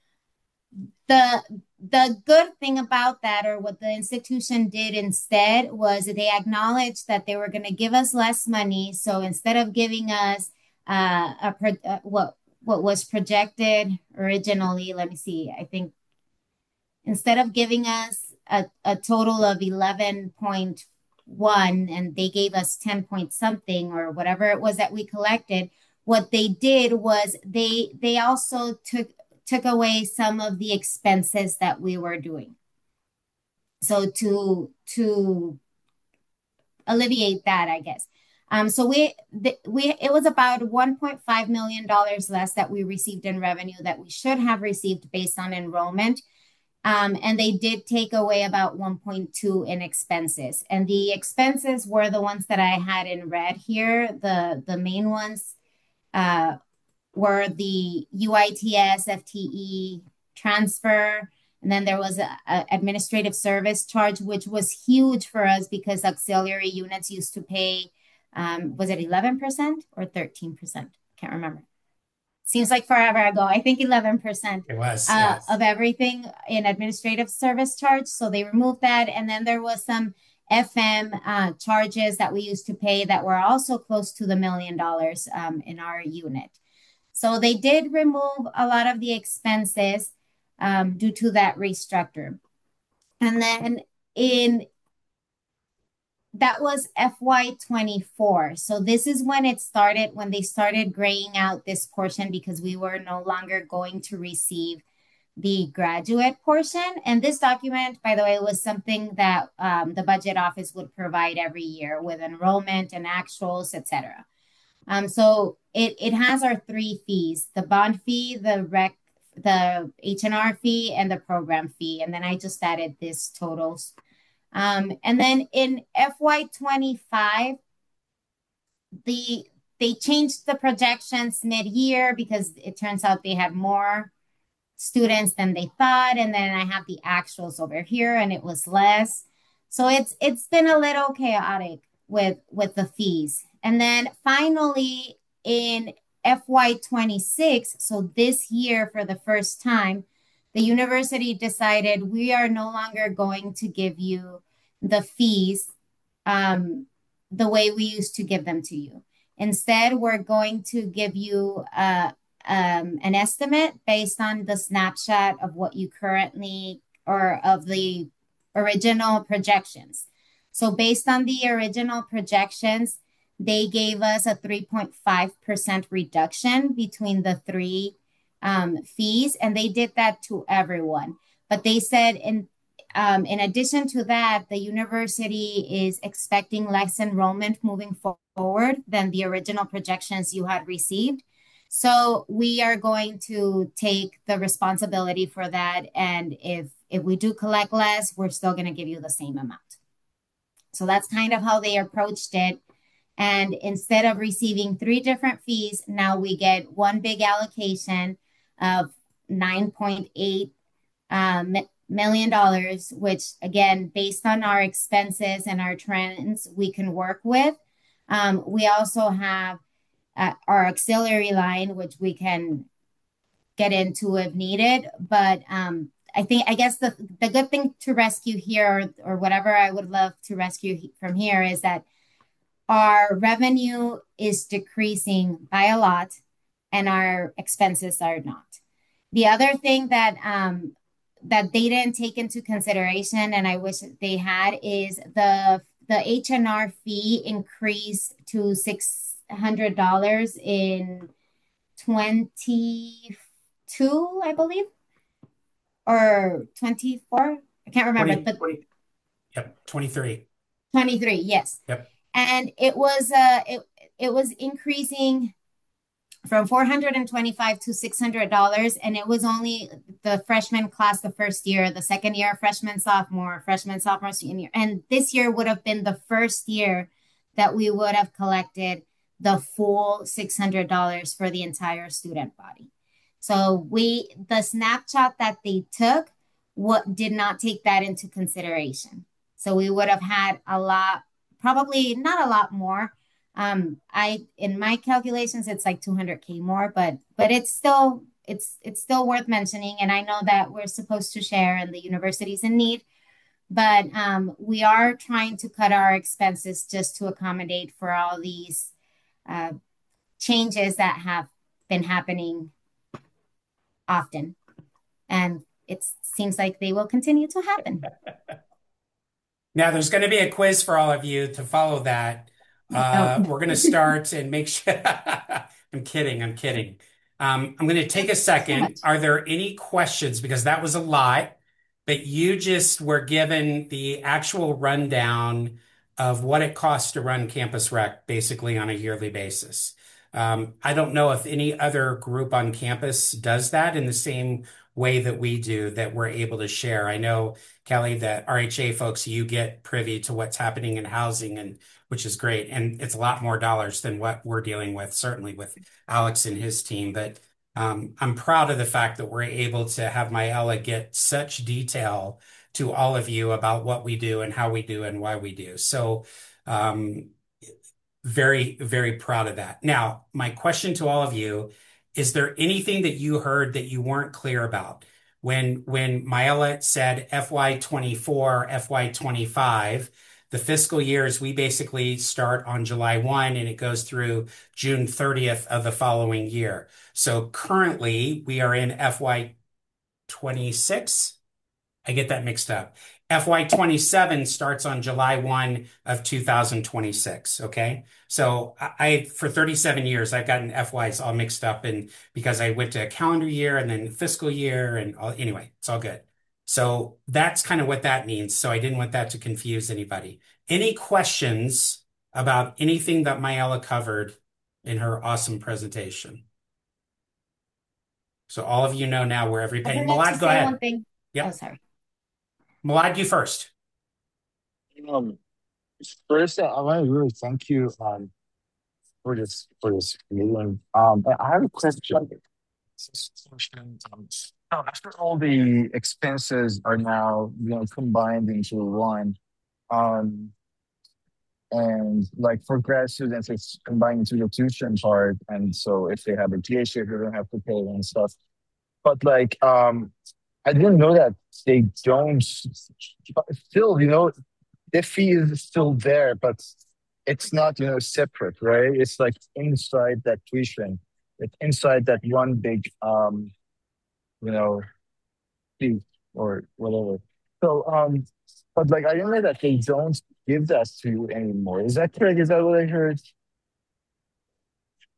the the good thing about that, or what the institution did instead, was they acknowledged that they were going to give us less money. So instead of giving us uh, a pro- uh, what what was projected originally, let me see, I think instead of giving us a, a total of eleven point one and they gave us ten point something or whatever it was that we collected, what they did was they they also took took away some of the expenses that we were doing. So to to alleviate that, I guess. Um, so we the, we it was about one point five million dollars less that we received in revenue that we should have received based on enrollment. Um, and they did take away about one point two in expenses. And the expenses were the ones that I had in red here. The the main ones uh, were the U I T S, F T E transfer, and then there was a, a administrative service charge, which was huge for us because auxiliary units used to pay, um, was it eleven percent or thirteen percent? Can't remember. Seems like forever ago. I think eleven percent It was, uh, yes. of everything in administrative service charge. So they removed that. And then there was some F M uh, charges that we used to pay that were also close to the million dollars um, in our unit. So they did remove a lot of the expenses um, due to that restructure. And then in that was F Y twenty-four. So this is when it started, when they started graying out this portion because we were no longer going to receive the graduate portion. And this document, by the way, was something that um, the budget office would provide every year with enrollment and actuals, et cetera. Um, so it, it has our three fees, the bond fee, the rec, the H and R fee, and the program fee. And then I just added this totals. Um, and then in F Y twenty-five, the they changed the projections mid-year because it turns out they had more students than they thought. And then I have the actuals over here and it was less. So it's it's been a little chaotic with with the fees. And then finally in F Y twenty-six, so this year for the first time, the university decided we are no longer going to give you the fees um, the way we used to give them to you. Instead, we're going to give you uh, um, an estimate based on the snapshot of what you currently or of the original projections. So based on the original projections, they gave us a three point five percent reduction between the three um, fees, and they did that to everyone. But they said in um, in addition to that, the university is expecting less enrollment moving forward than the original projections you had received. So we are going to take the responsibility for that. And if if we do collect less, we're still going to give you the same amount. So that's kind of how they approached it. And instead of receiving three different fees, now we get one big allocation of nine point eight um, million dollars, which again, based on our expenses and our trends, we can work with. Um, we also have uh, our auxiliary line, which we can get into if needed. But um, I think, I guess the, the good thing to rescue here, or, or whatever I would love to rescue from here, is that our revenue is decreasing by a lot and our expenses are not. The other thing that um, that they didn't take into consideration, and I wish they had, is the the H and R fee increased to six hundred dollars in twenty-two, I believe, or twenty-four. I can't remember, twenty, but twenty, yep, twenty-three. twenty-three, yes. Yep. And it was uh it it was increasing from four hundred twenty-five to six hundred dollars, and it was only the freshman class the first year, the second year freshman sophomore, freshman sophomore senior, and this year would have been the first year that we would have collected the full six hundred dollars for the entire student body. So we the snapshot that they took what did not take that into consideration. So we would have had a lot, probably not a lot more. Um, I in my calculations, it's like two hundred K more, but but it's still it's it's still worth mentioning. And I know that we're supposed to share and the university's in need, but um, we are trying to cut our expenses just to accommodate for all these uh, changes that have been happening often. And it seems like they will continue to happen. Now, there's going to be a quiz for all of you to follow that. Uh, Oh. we're going to start and make sure. I'm kidding. I'm kidding. Um, I'm going to take a second. Are there any questions? Because that was a lot, but you just were given the actual rundown of what it costs to run Campus Rec basically on a yearly basis. Um, I don't know if any other group on campus does that in the same way that we do, that we're able to share. I know, Kelly, that R H A folks, you get privy to what's happening in housing, and which is great. And it's a lot more dollars than what we're dealing with, certainly with Alex and his team. But um, I'm proud of the fact that we're able to have Myella get such detail to all of you about what we do and how we do and why we do. So um, very, very proud of that. Now, my question to all of you, is there anything that you heard that you weren't clear about? When when Myella said F Y twenty-four, F Y twenty-five, the fiscal years, we basically start on July first and it goes through June thirtieth of the following year. So currently we are in F Y twenty-six. I get that mixed up. F Y twenty-seven starts on July first of two thousand twenty-six. Okay. So I, for thirty-seven years, I've gotten F Ys all mixed up, and because I went to a calendar year and then fiscal year and all, anyway, it's all good. So that's kind of what that means. So I didn't want that to confuse anybody. Any questions about anything that Myella covered in her awesome presentation? So all of you know now where every penny. Malad, go ahead. One thing. Yep. Oh, sorry. Malad, you first. Um, first, I want to really thank you um for this for this meeting. Um, I have a question. Um, oh, after all the expenses are now, you know, combined into one, um, and like for grad students, it's combined into the tuition part, and so if they have a T H, they don't have to pay and stuff. But like, um, I didn't know that they don't. But still, you know, the fee is still there, but it's not, you know, separate, right? It's like inside that tuition. It's inside that one big, um, you know, fee or whatever. So, um, but like, I didn't know that they don't give that to you anymore. Is that correct? Is that what I heard?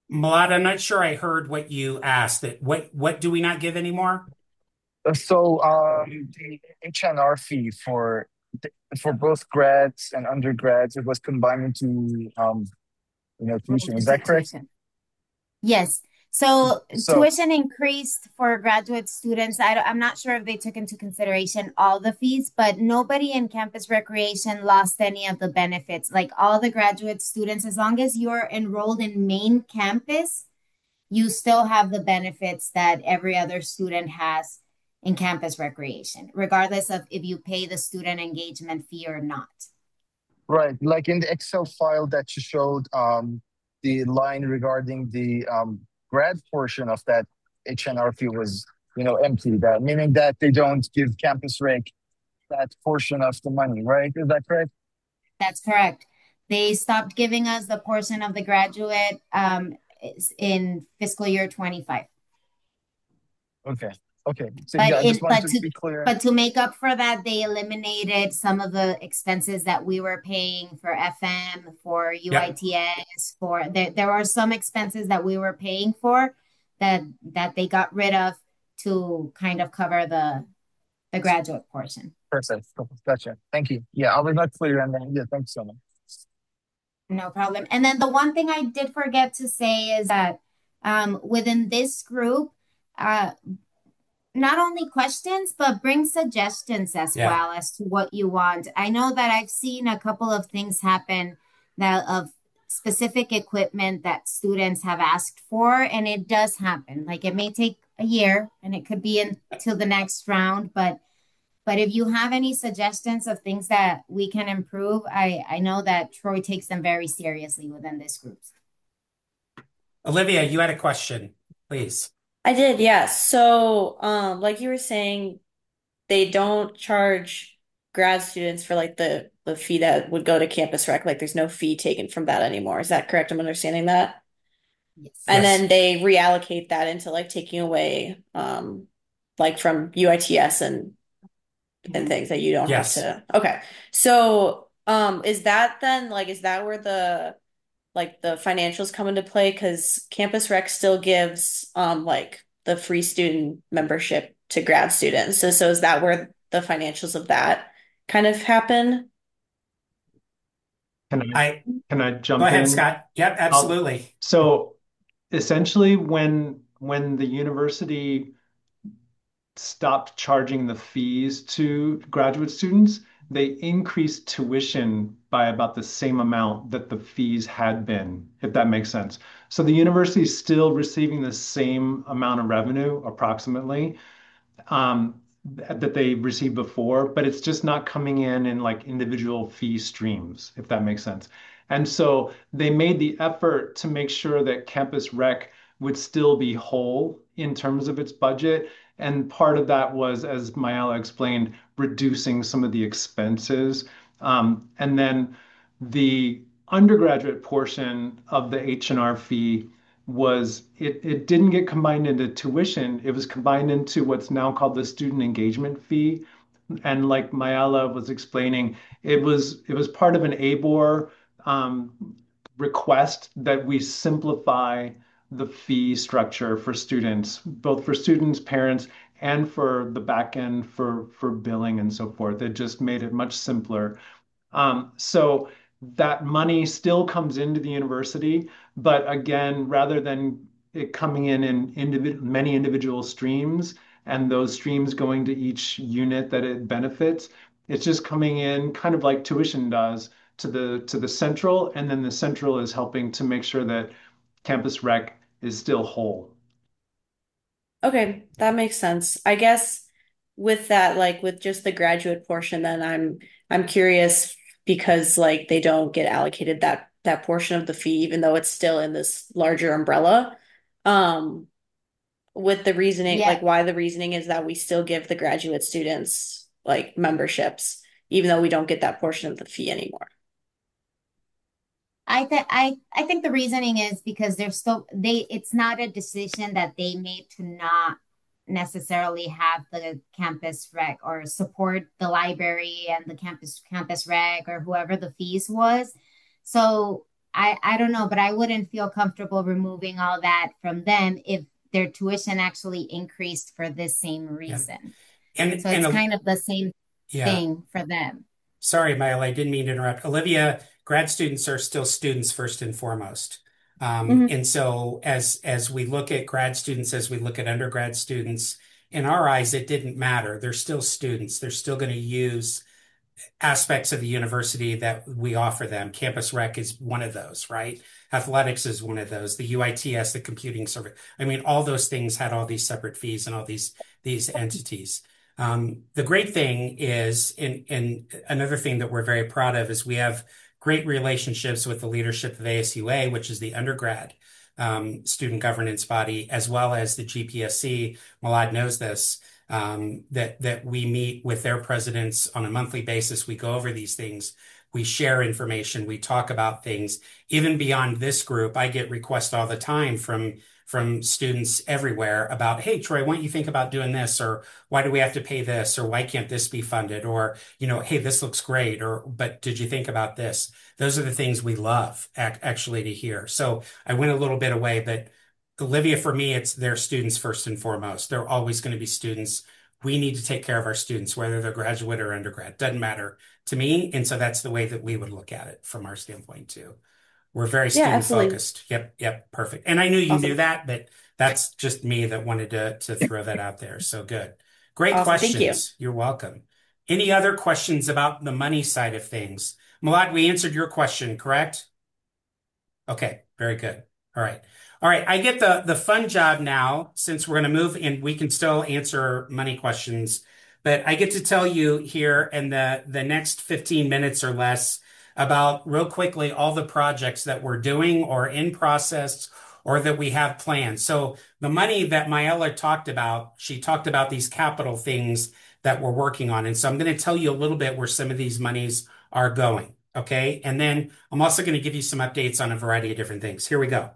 Malad, I'm not sure I heard what you asked. That what what do we not give anymore? Uh, So um, the H N R fee for for both grads and undergrads, it was combined into um, you know, tuition. Is that correct? Tuition. Yes. So So tuition increased for graduate students. I, don't- I'm not sure if they took into consideration all the fees, but nobody in campus recreation lost any of the benefits. Like all the graduate students, as long as you're enrolled in main campus, you still have the benefits that every other student has in campus recreation, regardless of if you pay the student engagement fee or not. right, like in the Excel file that you showed, um, the line regarding the um, grad portion of that H N R fee was, you know, empty. That meaning that they don't give Campus Rec that portion of the money, right? Is that correct? That's correct. They stopped giving us the portion of the graduate um, in fiscal year twenty-five. Okay. Okay. So But yeah, I just in wanted but to to be clear. but to make up for that, they eliminated some of the expenses that we were paying for F M, for Yep. U I T S, for there there were some expenses that we were paying for that that they got rid of to kind of cover the the graduate portion. Perfect. Gotcha. Thank you. Yeah, I was not clear on that. Yeah, thanks so much. No problem. And then the one thing I did forget to say is that um, within this group, uh, not only questions, but bring suggestions as Yeah. well as to what you want. I know that I've seen a couple of things happen that of specific equipment that students have asked for, and it does happen. Like it may take a year and it could be until the next round, but but if you have any suggestions of things that we can improve, I I know that Troy takes them very seriously within this group. Olivia, you had a question, please. I did, yeah. So, um, like you were saying, they don't charge grad students for like the the fee that would go to Campus Rec. Like there's no fee taken from that anymore. Is that correct? I'm understanding that. Yes. And then Yes. they reallocate that into like taking away um like from U I T S and and things that you don't have Yes. to. Okay. So, um, is that then like is that where the like the financials come into play? Because Campus Rec still gives um like the free student membership to grad students. So so is that where the financials of that kind of happen? Can I I can I Go jump ahead, in? Scott. Yep, I'll, absolutely. so essentially when when the university stopped charging the fees to graduate students, they increased tuition by about the same amount that the fees had been, if that makes sense. So the university is still receiving the same amount of revenue, approximately, um, that they received before, but it's just not coming in in like individual fee streams, if that makes sense. And so they made the effort to make sure that Campus Rec would still be whole in terms of its budget. And part of that was, as Mayala explained, reducing some of the expenses. Um, and then the undergraduate portion of the H and R fee was it, it didn't get combined into tuition. It was combined into what's now called the student engagement fee. And like Mayala was explaining, it was it was part of an A B O R um, request that we simplify the fee structure for students, both for students, parents, and for the back end for for billing and so forth. It just made it much simpler. Um, so that money still comes into the university, but again, rather than it coming in in individ many individual streams and those streams going to each unit that it benefits, it's just coming in kind of like tuition does to the to the central, and then the central is helping to make sure that Campus Rec is still whole. Okay, that makes sense. I guess with that, like with just the graduate portion, then I'm I'm curious because like they don't get allocated that that portion of the fee, even though it's still in this larger umbrella. Um, with the reasoning, Yeah, like why the reasoning is that we still give the graduate students like memberships, even though we don't get that portion of the fee anymore. I think I I think the reasoning is because they're still they it's not a decision that they made to not necessarily have the campus rec or support the library and the campus campus rec or whoever the fees was. So I, I don't know, but I wouldn't feel comfortable removing all that from them if their tuition actually increased for this same Yeah. reason. And So and it's uh, kind of the same yeah. thing for them. Sorry, Maile, I didn't mean to interrupt. Olivia, grad students are still students first and foremost. Um, Mhm. and so as as we look at grad students, as we look at undergrad students, in our eyes, it didn't matter. They're still students. They're still going to use aspects of the university that we offer them. Campus Rec is one of those, right? Athletics is one of those. The U I T S, the computing service. I mean, all those things had all these separate fees and all these these entities. Um, the great thing is, and, and another thing that we're very proud of is we have great relationships with the leadership of A S U A, which is the undergrad um, student governance body, as well as the G P S C. Malad knows this um, that that we meet with their presidents on a monthly basis. We go over these things. We share information. We talk about things. Even beyond this group, I get requests all the time from from students everywhere about, hey, Troy, why don't you think about doing this? Or why do we have to pay this? Or why can't this be funded? Or, you know, hey, this looks great. Or, but did you think about this? Those are the things we love ac actually to hear. So I went a little bit away, but Olivia, for me, it's their students first and foremost. They're always going to be students. We need to take care of our students, whether they're graduate or undergrad. Doesn't matter to me. And so that's the way that we would look at it from our standpoint too. We're very Yeah, student absolutely. focused. Yep, yep, perfect. And I knew you knew Awesome. that, but that's just me that wanted to to throw that out there. So good. Great Awesome. Thank you. questions. You're welcome. Any other questions about the money side of things? Malad, we answered your question, correct? Okay, very good. All right. All right, I get the the fun job now since we're going to move and we can still answer money questions, but I get to tell you here in the the next fifteen minutes or less about real quickly all the projects that we're doing or in process or that we have planned. So the money that Maella talked about, she talked about these capital things that we're working on. And so I'm going to tell you a little bit where some of these monies are going. Okay. And then I'm also going to give you some updates on a variety of different things. Here we go.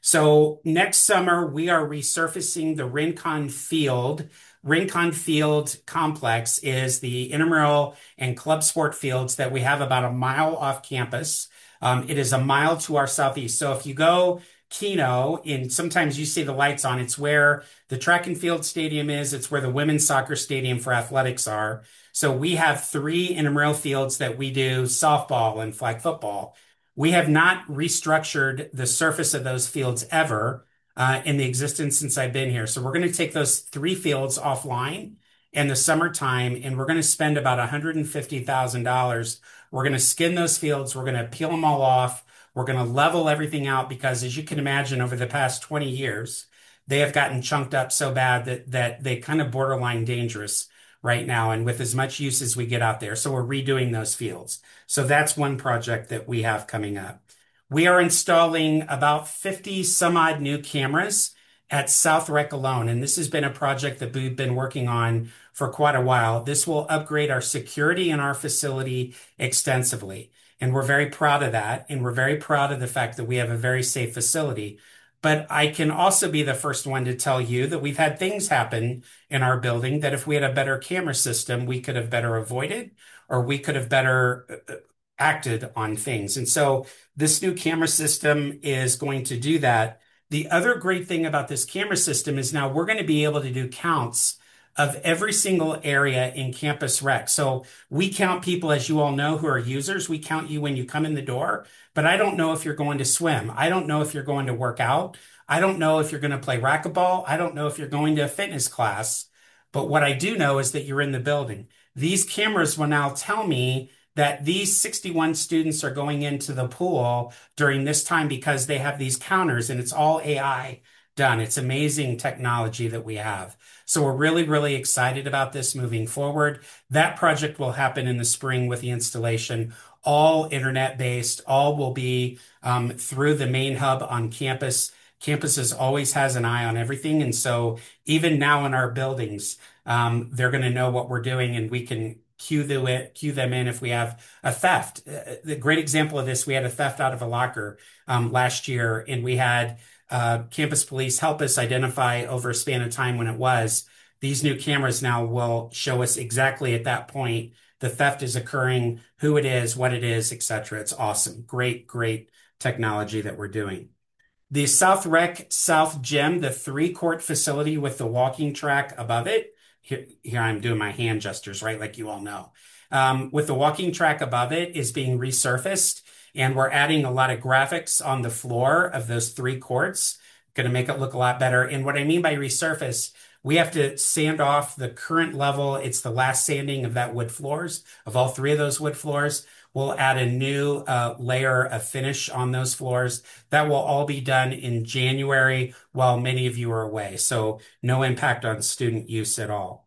So next summer, we are resurfacing the Rincon Field. Rincon Field Complex is the intramural and club sport fields that we have about a mile off campus. Um, it is a mile to our southeast. So if you go Keno, and sometimes you see the lights on, it's where the track and field stadium is. It's where the women's soccer stadium for athletics are. So we have three intramural fields that we do softball and flag football. We have not restructured the surface of those fields ever uh, in the existence since I've been here. So we're going to take those three fields offline in the summertime, and we're going to spend about one hundred fifty thousand dollars. We're going to skin those fields. We're going to peel them all off. We're going to level everything out because, as you can imagine, over the past twenty years, they have gotten chunked up so bad that that they kind of borderline dangerous right now, and with as much use as we get out there. So we're redoing those fields. So that's one project that we have coming up. We are installing about fifty some odd new cameras at South Rec alone. And this has been a project that we've been working on for quite a while. This will upgrade our security in our facility extensively. And we're very proud of that. And we're very proud of the fact that we have a very safe facility. But I can also be the first one to tell you that we've had things happen in our building that if we had a better camera system, we could have better avoided or we could have better uh, acted on things. And so this new camera system is going to do that. The other great thing about this camera system is now we're going to be able to do counts of every single area in Campus Rec. So we count people, as you all know, who are users. We count you when you come in the door, but I don't know if you're going to swim. I don't know if you're going to work out. I don't know if you're going to play racquetball. I don't know if you're going to a fitness class. But what I do know is that you're in the building. These cameras will now tell me that these sixty-one students are going into the pool during this time because they have these counters and it's all A I done. It's amazing technology that we have. So we're really, really excited about this moving forward. That project will happen in the spring with the installation, all internet based, all will be um, through the main hub on campus. Campuses always has an eye on everything. And so even now in our buildings, um, they're going to know what we're doing and we can cue, the, cue them in if we have a theft. Uh, the great example of this, we had a theft out of a locker um, last year, and we had uh, campus police help us identify over a span of time when it was. These new cameras now will show us exactly at that point the theft is occurring, who it is, what it is, et cetera. It's awesome. Great, great technology that we're doing. The South Rec South Gym, the three-court facility with the walking track above it. Here, here I'm doing my hand gestures, right? Like you all know. Um, with the walking track above it is being resurfaced, and we're adding a lot of graphics on the floor of those three courts. Going to make it look a lot better. And what I mean by resurface, we have to sand off the current level. It's the last sanding of that wood floors, of all three of those wood floors. We'll add a new uh, layer of finish on those floors. That will all be done in January while many of you are away. So no impact on student use at all.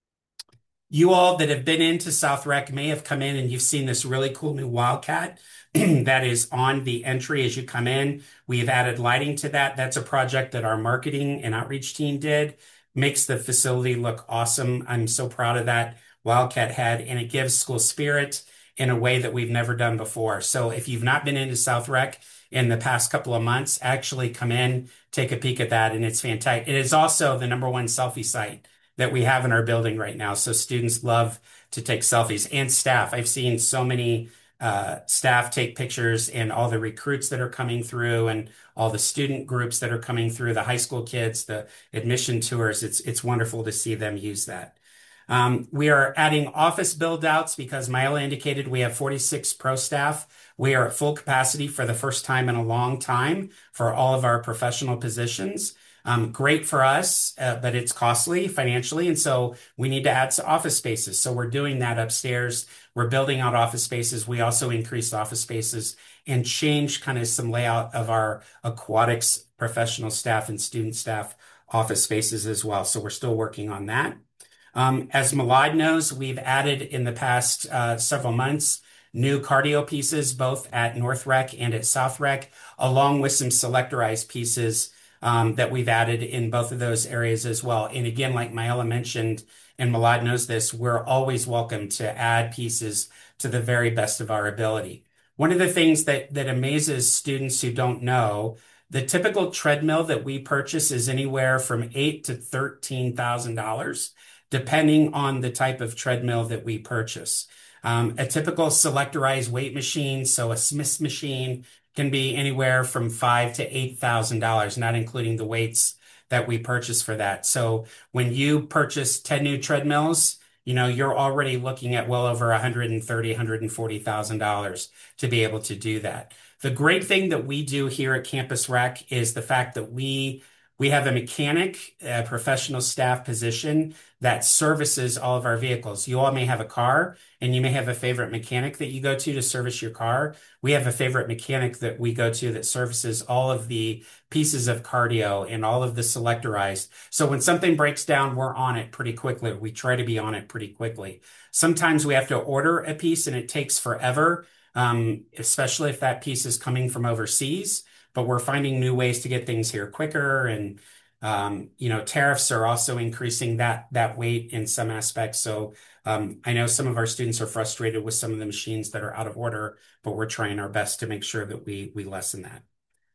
You all that have been into South Rec may have come in and you've seen this really cool new Wildcat that is on the entry as you come in. We've added lighting to that. That's a project that our marketing and outreach team did. Makes the facility look awesome. I'm so proud of that Wildcat head, and it gives school spirit in a way that we've never done before. So if you've not been into South Rec in the past couple of months, actually come in, take a peek at that, and it's fantastic. It is also the number one selfie site that we have in our building right now. So students love to take selfies, and staff. I've seen so many uh, staff take pictures, and all the recruits that are coming through and all the student groups that are coming through, the high school kids, the admission tours. It's, it's wonderful to see them use that. Um, we are adding office build outs because Myla indicated we have forty-six pro staff. We are at full capacity for the first time in a long time for all of our professional positions. Um, great for us, uh, but it's costly financially. And so we need to add some office spaces. So we're doing that upstairs. We're building out office spaces. We also increased office spaces and changed kind of some layout of our aquatics professional staff and student staff office spaces as well. So we're still working on that. Um, as Malad knows, we've added in the past uh, several months new cardio pieces, both at North Rec and at South Rec, along with some selectorized pieces um, that we've added in both of those areas as well. And again, like Myla mentioned, and Malad knows this, we're always welcome to add pieces to the very best of our ability. One of the things that, that amazes students who don't know, the typical treadmill that we purchase is anywhere from eight to thirteen thousand dollars. Depending on the type of treadmill that we purchase. Um, a typical selectorized weight machine, so a Smith machine, can be anywhere from five to eight thousand dollars, not including the weights that we purchase for that. So when you purchase ten new treadmills, you know you're already looking at well over one hundred thirty thousand dollars, one hundred forty thousand dollars to be able to do that. The great thing that we do here at Campus Rec is the fact that we We have a mechanic, a professional staff position that services all of our vehicles. You all may have a car and you may have a favorite mechanic that you go to to service your car. We have a favorite mechanic that we go to that services all of the pieces of cardio and all of the selectorized. So when something breaks down, we're on it pretty quickly. We try to be on it pretty quickly. Sometimes we have to order a piece and it takes forever, um, especially if that piece is coming from overseas. But we're finding new ways to get things here quicker. And, um, you know, tariffs are also increasing that, that weight in some aspects. So um, I know some of our students are frustrated with some of the machines that are out of order, but we're trying our best to make sure that we, we lessen that.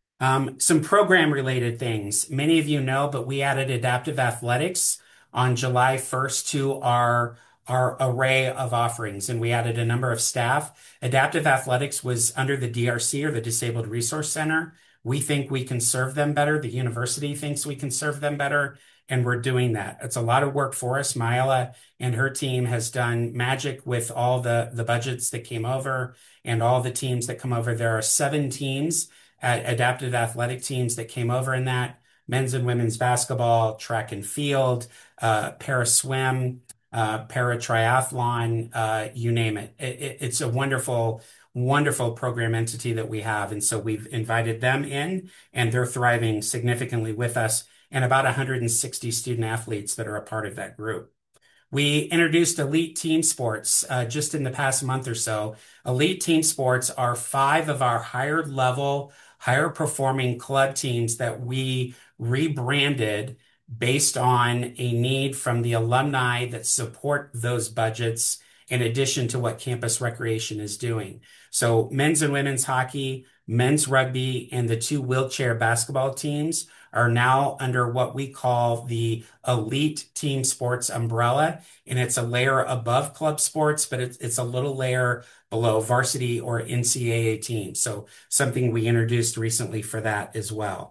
Um, some program related things. Many of you know, but we added adaptive athletics on July first to our our array of offerings, and we added a number of staff. Adaptive athletics was under the D R C, or the Disabled Resource Center. We think we can serve them better. The university thinks we can serve them better, and we're doing that. It's a lot of work for us. Myla and her team has done magic with all the, the budgets that came over and all the teams that come over. There are seven teams, uh, adaptive athletic teams that came over in that: men's and women's basketball, track and field, uh, para swim, uh, para triathlon, uh, you name it. It, it. It's a wonderful, wonderful program entity that we have. And so we've invited them in, and they're thriving significantly with us, and about one hundred sixty student athletes that are a part of that group. We introduced Elite Team Sports uh, just in the past month or so. Elite Team Sports are five of our higher level, higher performing club teams that we rebranded based on a need from the alumni that support those budgets in addition to what campus recreation is doing. So men's and women's hockey, men's rugby, and the two wheelchair basketball teams are now under what we call the elite team sports umbrella. And it's a layer above club sports, but it's, it's a little layer below varsity or N C double A teams. So something we introduced recently for that as well.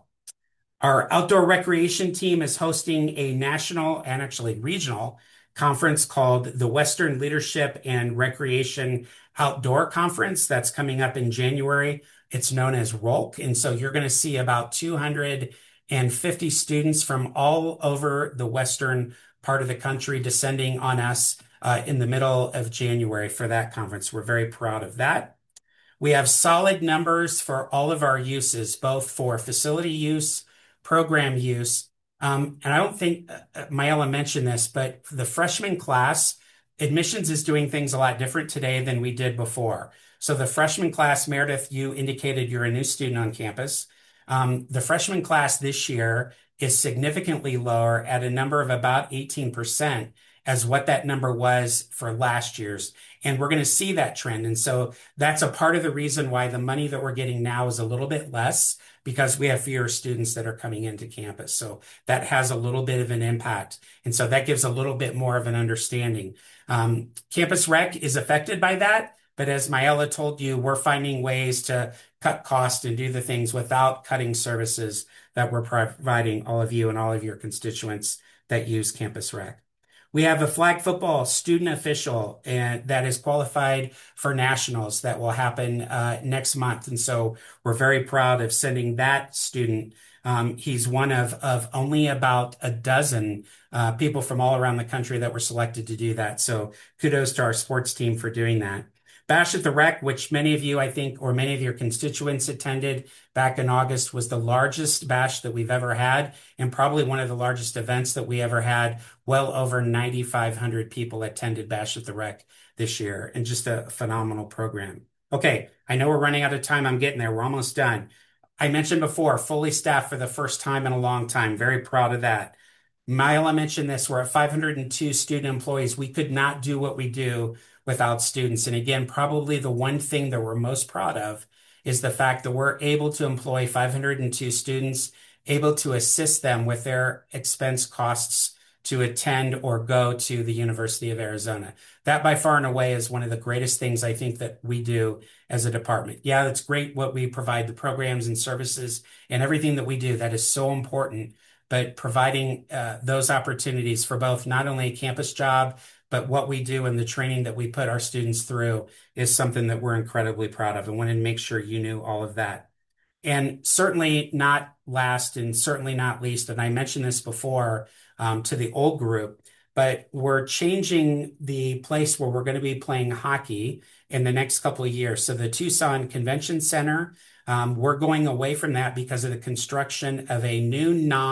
Our outdoor recreation team is hosting a national and actually regional conference called the Western Leadership and Recreation Outdoor Conference. That's coming up in January. It's known as R O L C. And so you're going to see about two hundred fifty students from all over the western part of the country descending on us uh, in the middle of January for that conference. We're very proud of that. We have solid numbers for all of our uses, both for facility use, program use. Um, and I don't think uh, Mayela mentioned this, but the freshman class, admissions is doing things a lot different today than we did before. So the freshman class, Meredith, you indicated you're a new student on campus. Um, the freshman class this year is significantly lower at a number of about eighteen percent as what that number was for last year's. And we're going to see that trend. And so that's a part of the reason why the money that we're getting now is a little bit less, because we have fewer students that are coming into campus. So that has a little bit of an impact. And so that gives a little bit more of an understanding. Um, Campus Rec is affected by that. But as Mayela told you, we're finding ways to cut costs and do the things without cutting services that we're providing all of you and all of your constituents that use Campus Rec. We have a flag football student official and that is qualified for nationals that will happen uh, next month. And so we're very proud of sending that student. Um, he's one of, of only about a dozen uh, people from all around the country that were selected to do that. So kudos to our sports team for doing that. Bash at the Rec, which many of you, I think, or many of your constituents attended back in August, was the largest bash that we've ever had and probably one of the largest events that we ever had. Well over ninety-five hundred people attended Bash at the Rec this year, and just a phenomenal program. Okay, I know we're running out of time. I'm getting there. We're almost done. I mentioned before, fully staffed for the first time in a long time. Very proud of that. Mayela mentioned this. We're at five hundred two student employees. We could not do what we do without students. And again, probably the one thing that we're most proud of is the fact that we're able to employ five hundred two students, able to assist them with their expense costs to attend or go to the University of Arizona. That by far and away is one of the greatest things I think that we do as a department. Yeah, that's great what we provide, the programs and services and everything that we do. That is so important. But providing uh, those opportunities for both not only a campus job, but what we do and the training that we put our students through is something that we're incredibly proud of. I wanted to make sure you knew all of that. And certainly not last and certainly not least, and I mentioned this before um, to the old group, but we're changing the place where we're going to be playing hockey in the next couple of years. So the Tucson Convention Center, um, we're going away from that because of the construction of a new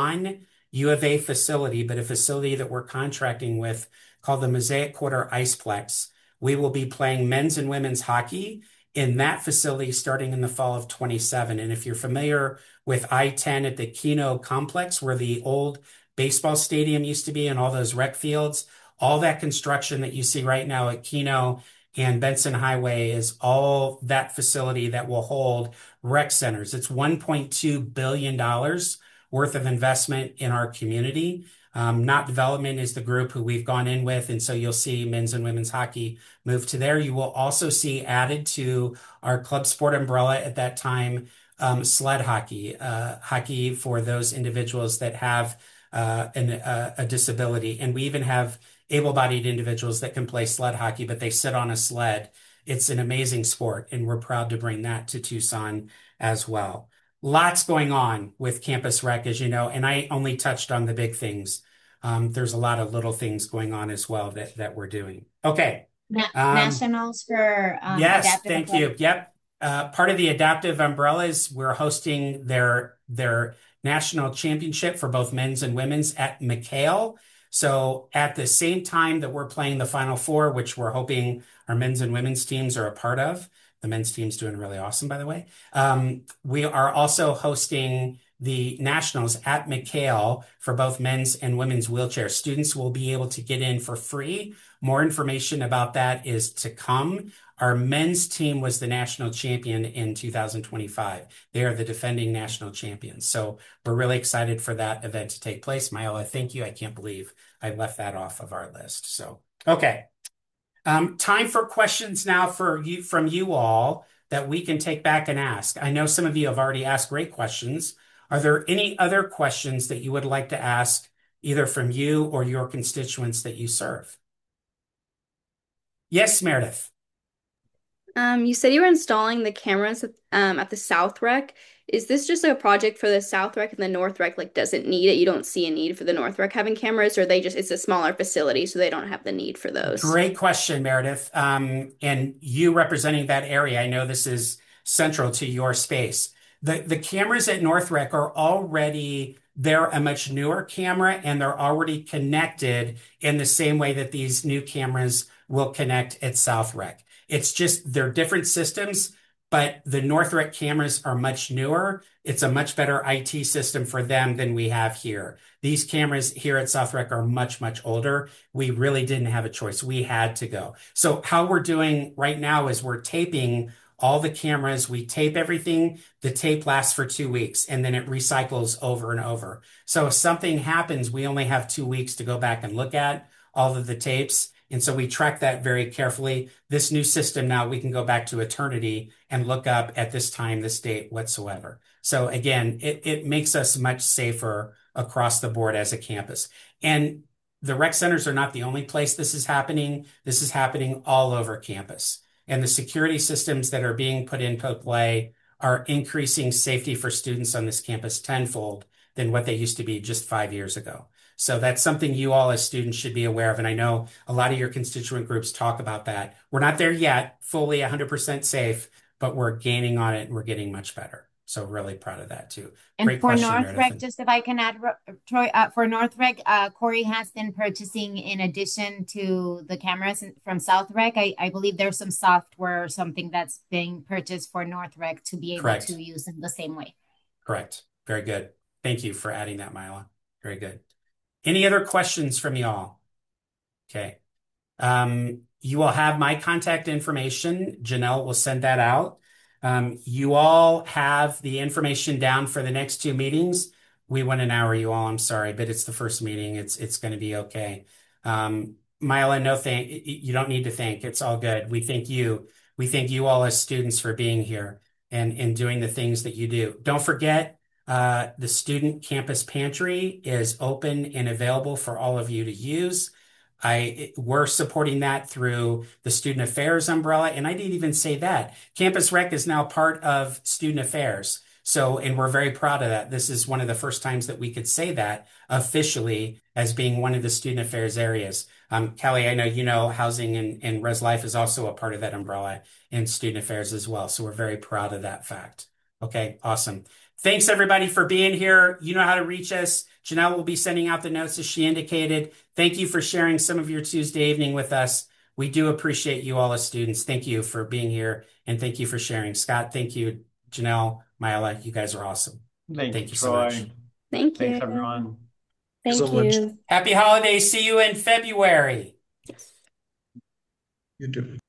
non-U of A facility, but a facility that we're contracting with called the Mosaic Quarter Iceplex. We will be playing men's and women's hockey in that facility starting in the fall of twenty-seven. And if you're familiar with I ten at the Keno complex, where the old baseball stadium used to be and all those rec fields, all that construction that you see right now at Keno and Benson Highway is all that facility that will hold rec centers. It's one point two billion dollars worth of investment in our community. Um, Not Development is the group who we've gone in with, and so you'll see men's and women's hockey move to there. You will also see added to our club sport umbrella at that time, um, sled hockey, uh, hockey for those individuals that have uh, an, uh, a disability. And we even have able-bodied individuals that can play sled hockey, but they sit on a sled. It's an amazing sport, and we're proud to bring that to Tucson as well. Lots going on with Campus Rec, as you know, and I only touched on the big things. Um, there's a lot of little things going on as well that, that we're doing. Okay. Na- Um, nationals for um, yes, adaptive thank athletic. you. Yep. Uh, part of the adaptive umbrellas, we're hosting their their national championship for both men's and women's at McHale. So at the same time that we're playing the Final Four, which we're hoping our men's and women's teams are a part of, the men's team's doing really awesome, by the way. Um, we are also hosting the nationals at McHale for both men's and women's wheelchairs. Students will be able to get in for free. More information about that is to come. Our men's team was the national champion in two thousand twenty-five. They are the defending national champions. So we're really excited for that event to take place. Myla, thank you. I can't believe I left that off of our list. So, okay. Um, time for questions now for you from you all that we can take back and ask. I know some of you have already asked great questions. Are there any other questions that you would like to ask either from you or your constituents that you serve? Yes, Meredith. Um, you said you were installing the cameras at, um, at the South Rec. Is this just a project for the South Rec and the North Rec like doesn't need it? You don't see a need for the North Rec having cameras, or they just it's a smaller facility, so they don't have the need for those? Great question, Meredith. Um, and you representing that area, I know this is central to your space. The the cameras at North Rec are already they're a much newer camera and they're already connected in the same way that these new cameras will connect at South Rec. It's just they're different systems, but the North Rec cameras are much newer. It's a much better I T system for them than we have here. These cameras here at South Rec are much, much older. We really didn't have a choice. We had to go. So how we're doing right now is we're taping all the cameras. We tape everything. The tape lasts for two weeks and then it recycles over and over. So if something happens, we only have two weeks to go back and look at all of the tapes. And so we track that very carefully. This new system now, we can go back to eternity and look up at this time, this date whatsoever. So again, it, it makes us much safer across the board as a campus. And the rec centers are not the only place this is happening. This is happening all over campus. And the security systems that are being put into play are increasing safety for students on this campus tenfold than what they used to be just five years ago. So that's something you all as students should be aware of. And I know a lot of your constituent groups talk about that. We're not there yet, fully one hundred percent safe, but we're gaining on it and we're getting much better. So really proud of that too. And Great for question, North Meredith. Rec, just if I can add, Troy, uh, for North Rec, uh, Corey has been purchasing in addition to the cameras from South Rec. I, I believe there's some software or something that's being purchased for North Rec to be able Correct. to use in the same way. Correct. Very good. Thank you for adding that, Myla. Very good. Any other questions from y'all? Okay. Um, you will have my contact information. Janelle will send that out. Um, you all have the information down for the next two meetings. We went an hour, you all. I'm sorry, but it's the first meeting. It's it's going to be okay. Um, Myla, no thank. You don't need to thank. It's all good. We thank you. We thank you all as students for being here and and doing the things that you do. Don't forget. Uh, the student campus pantry is open and available for all of you to use. I we're supporting that through the student affairs umbrella, and I didn't even say that Campus Rec is now part of student affairs. So, and we're very proud of that. This is one of the first times that we could say that officially as being one of the student affairs areas. Um, Callie, I know you know housing and, and Res Life is also a part of that umbrella in student affairs as well. So we're very proud of that fact. Okay, awesome. Thanks, everybody, for being here. You know how to reach us. Janelle will be sending out the notes as she indicated. Thank you for sharing some of your Tuesday evening with us. We do appreciate you all as students. Thank you for being here, and thank you for sharing. Scott, thank you. Janelle, Myla, you guys are awesome. Thank, thank you, you so Troy. much. Thank you. Thanks, everyone. Thank so much. you. Happy holidays. See you in February. You too.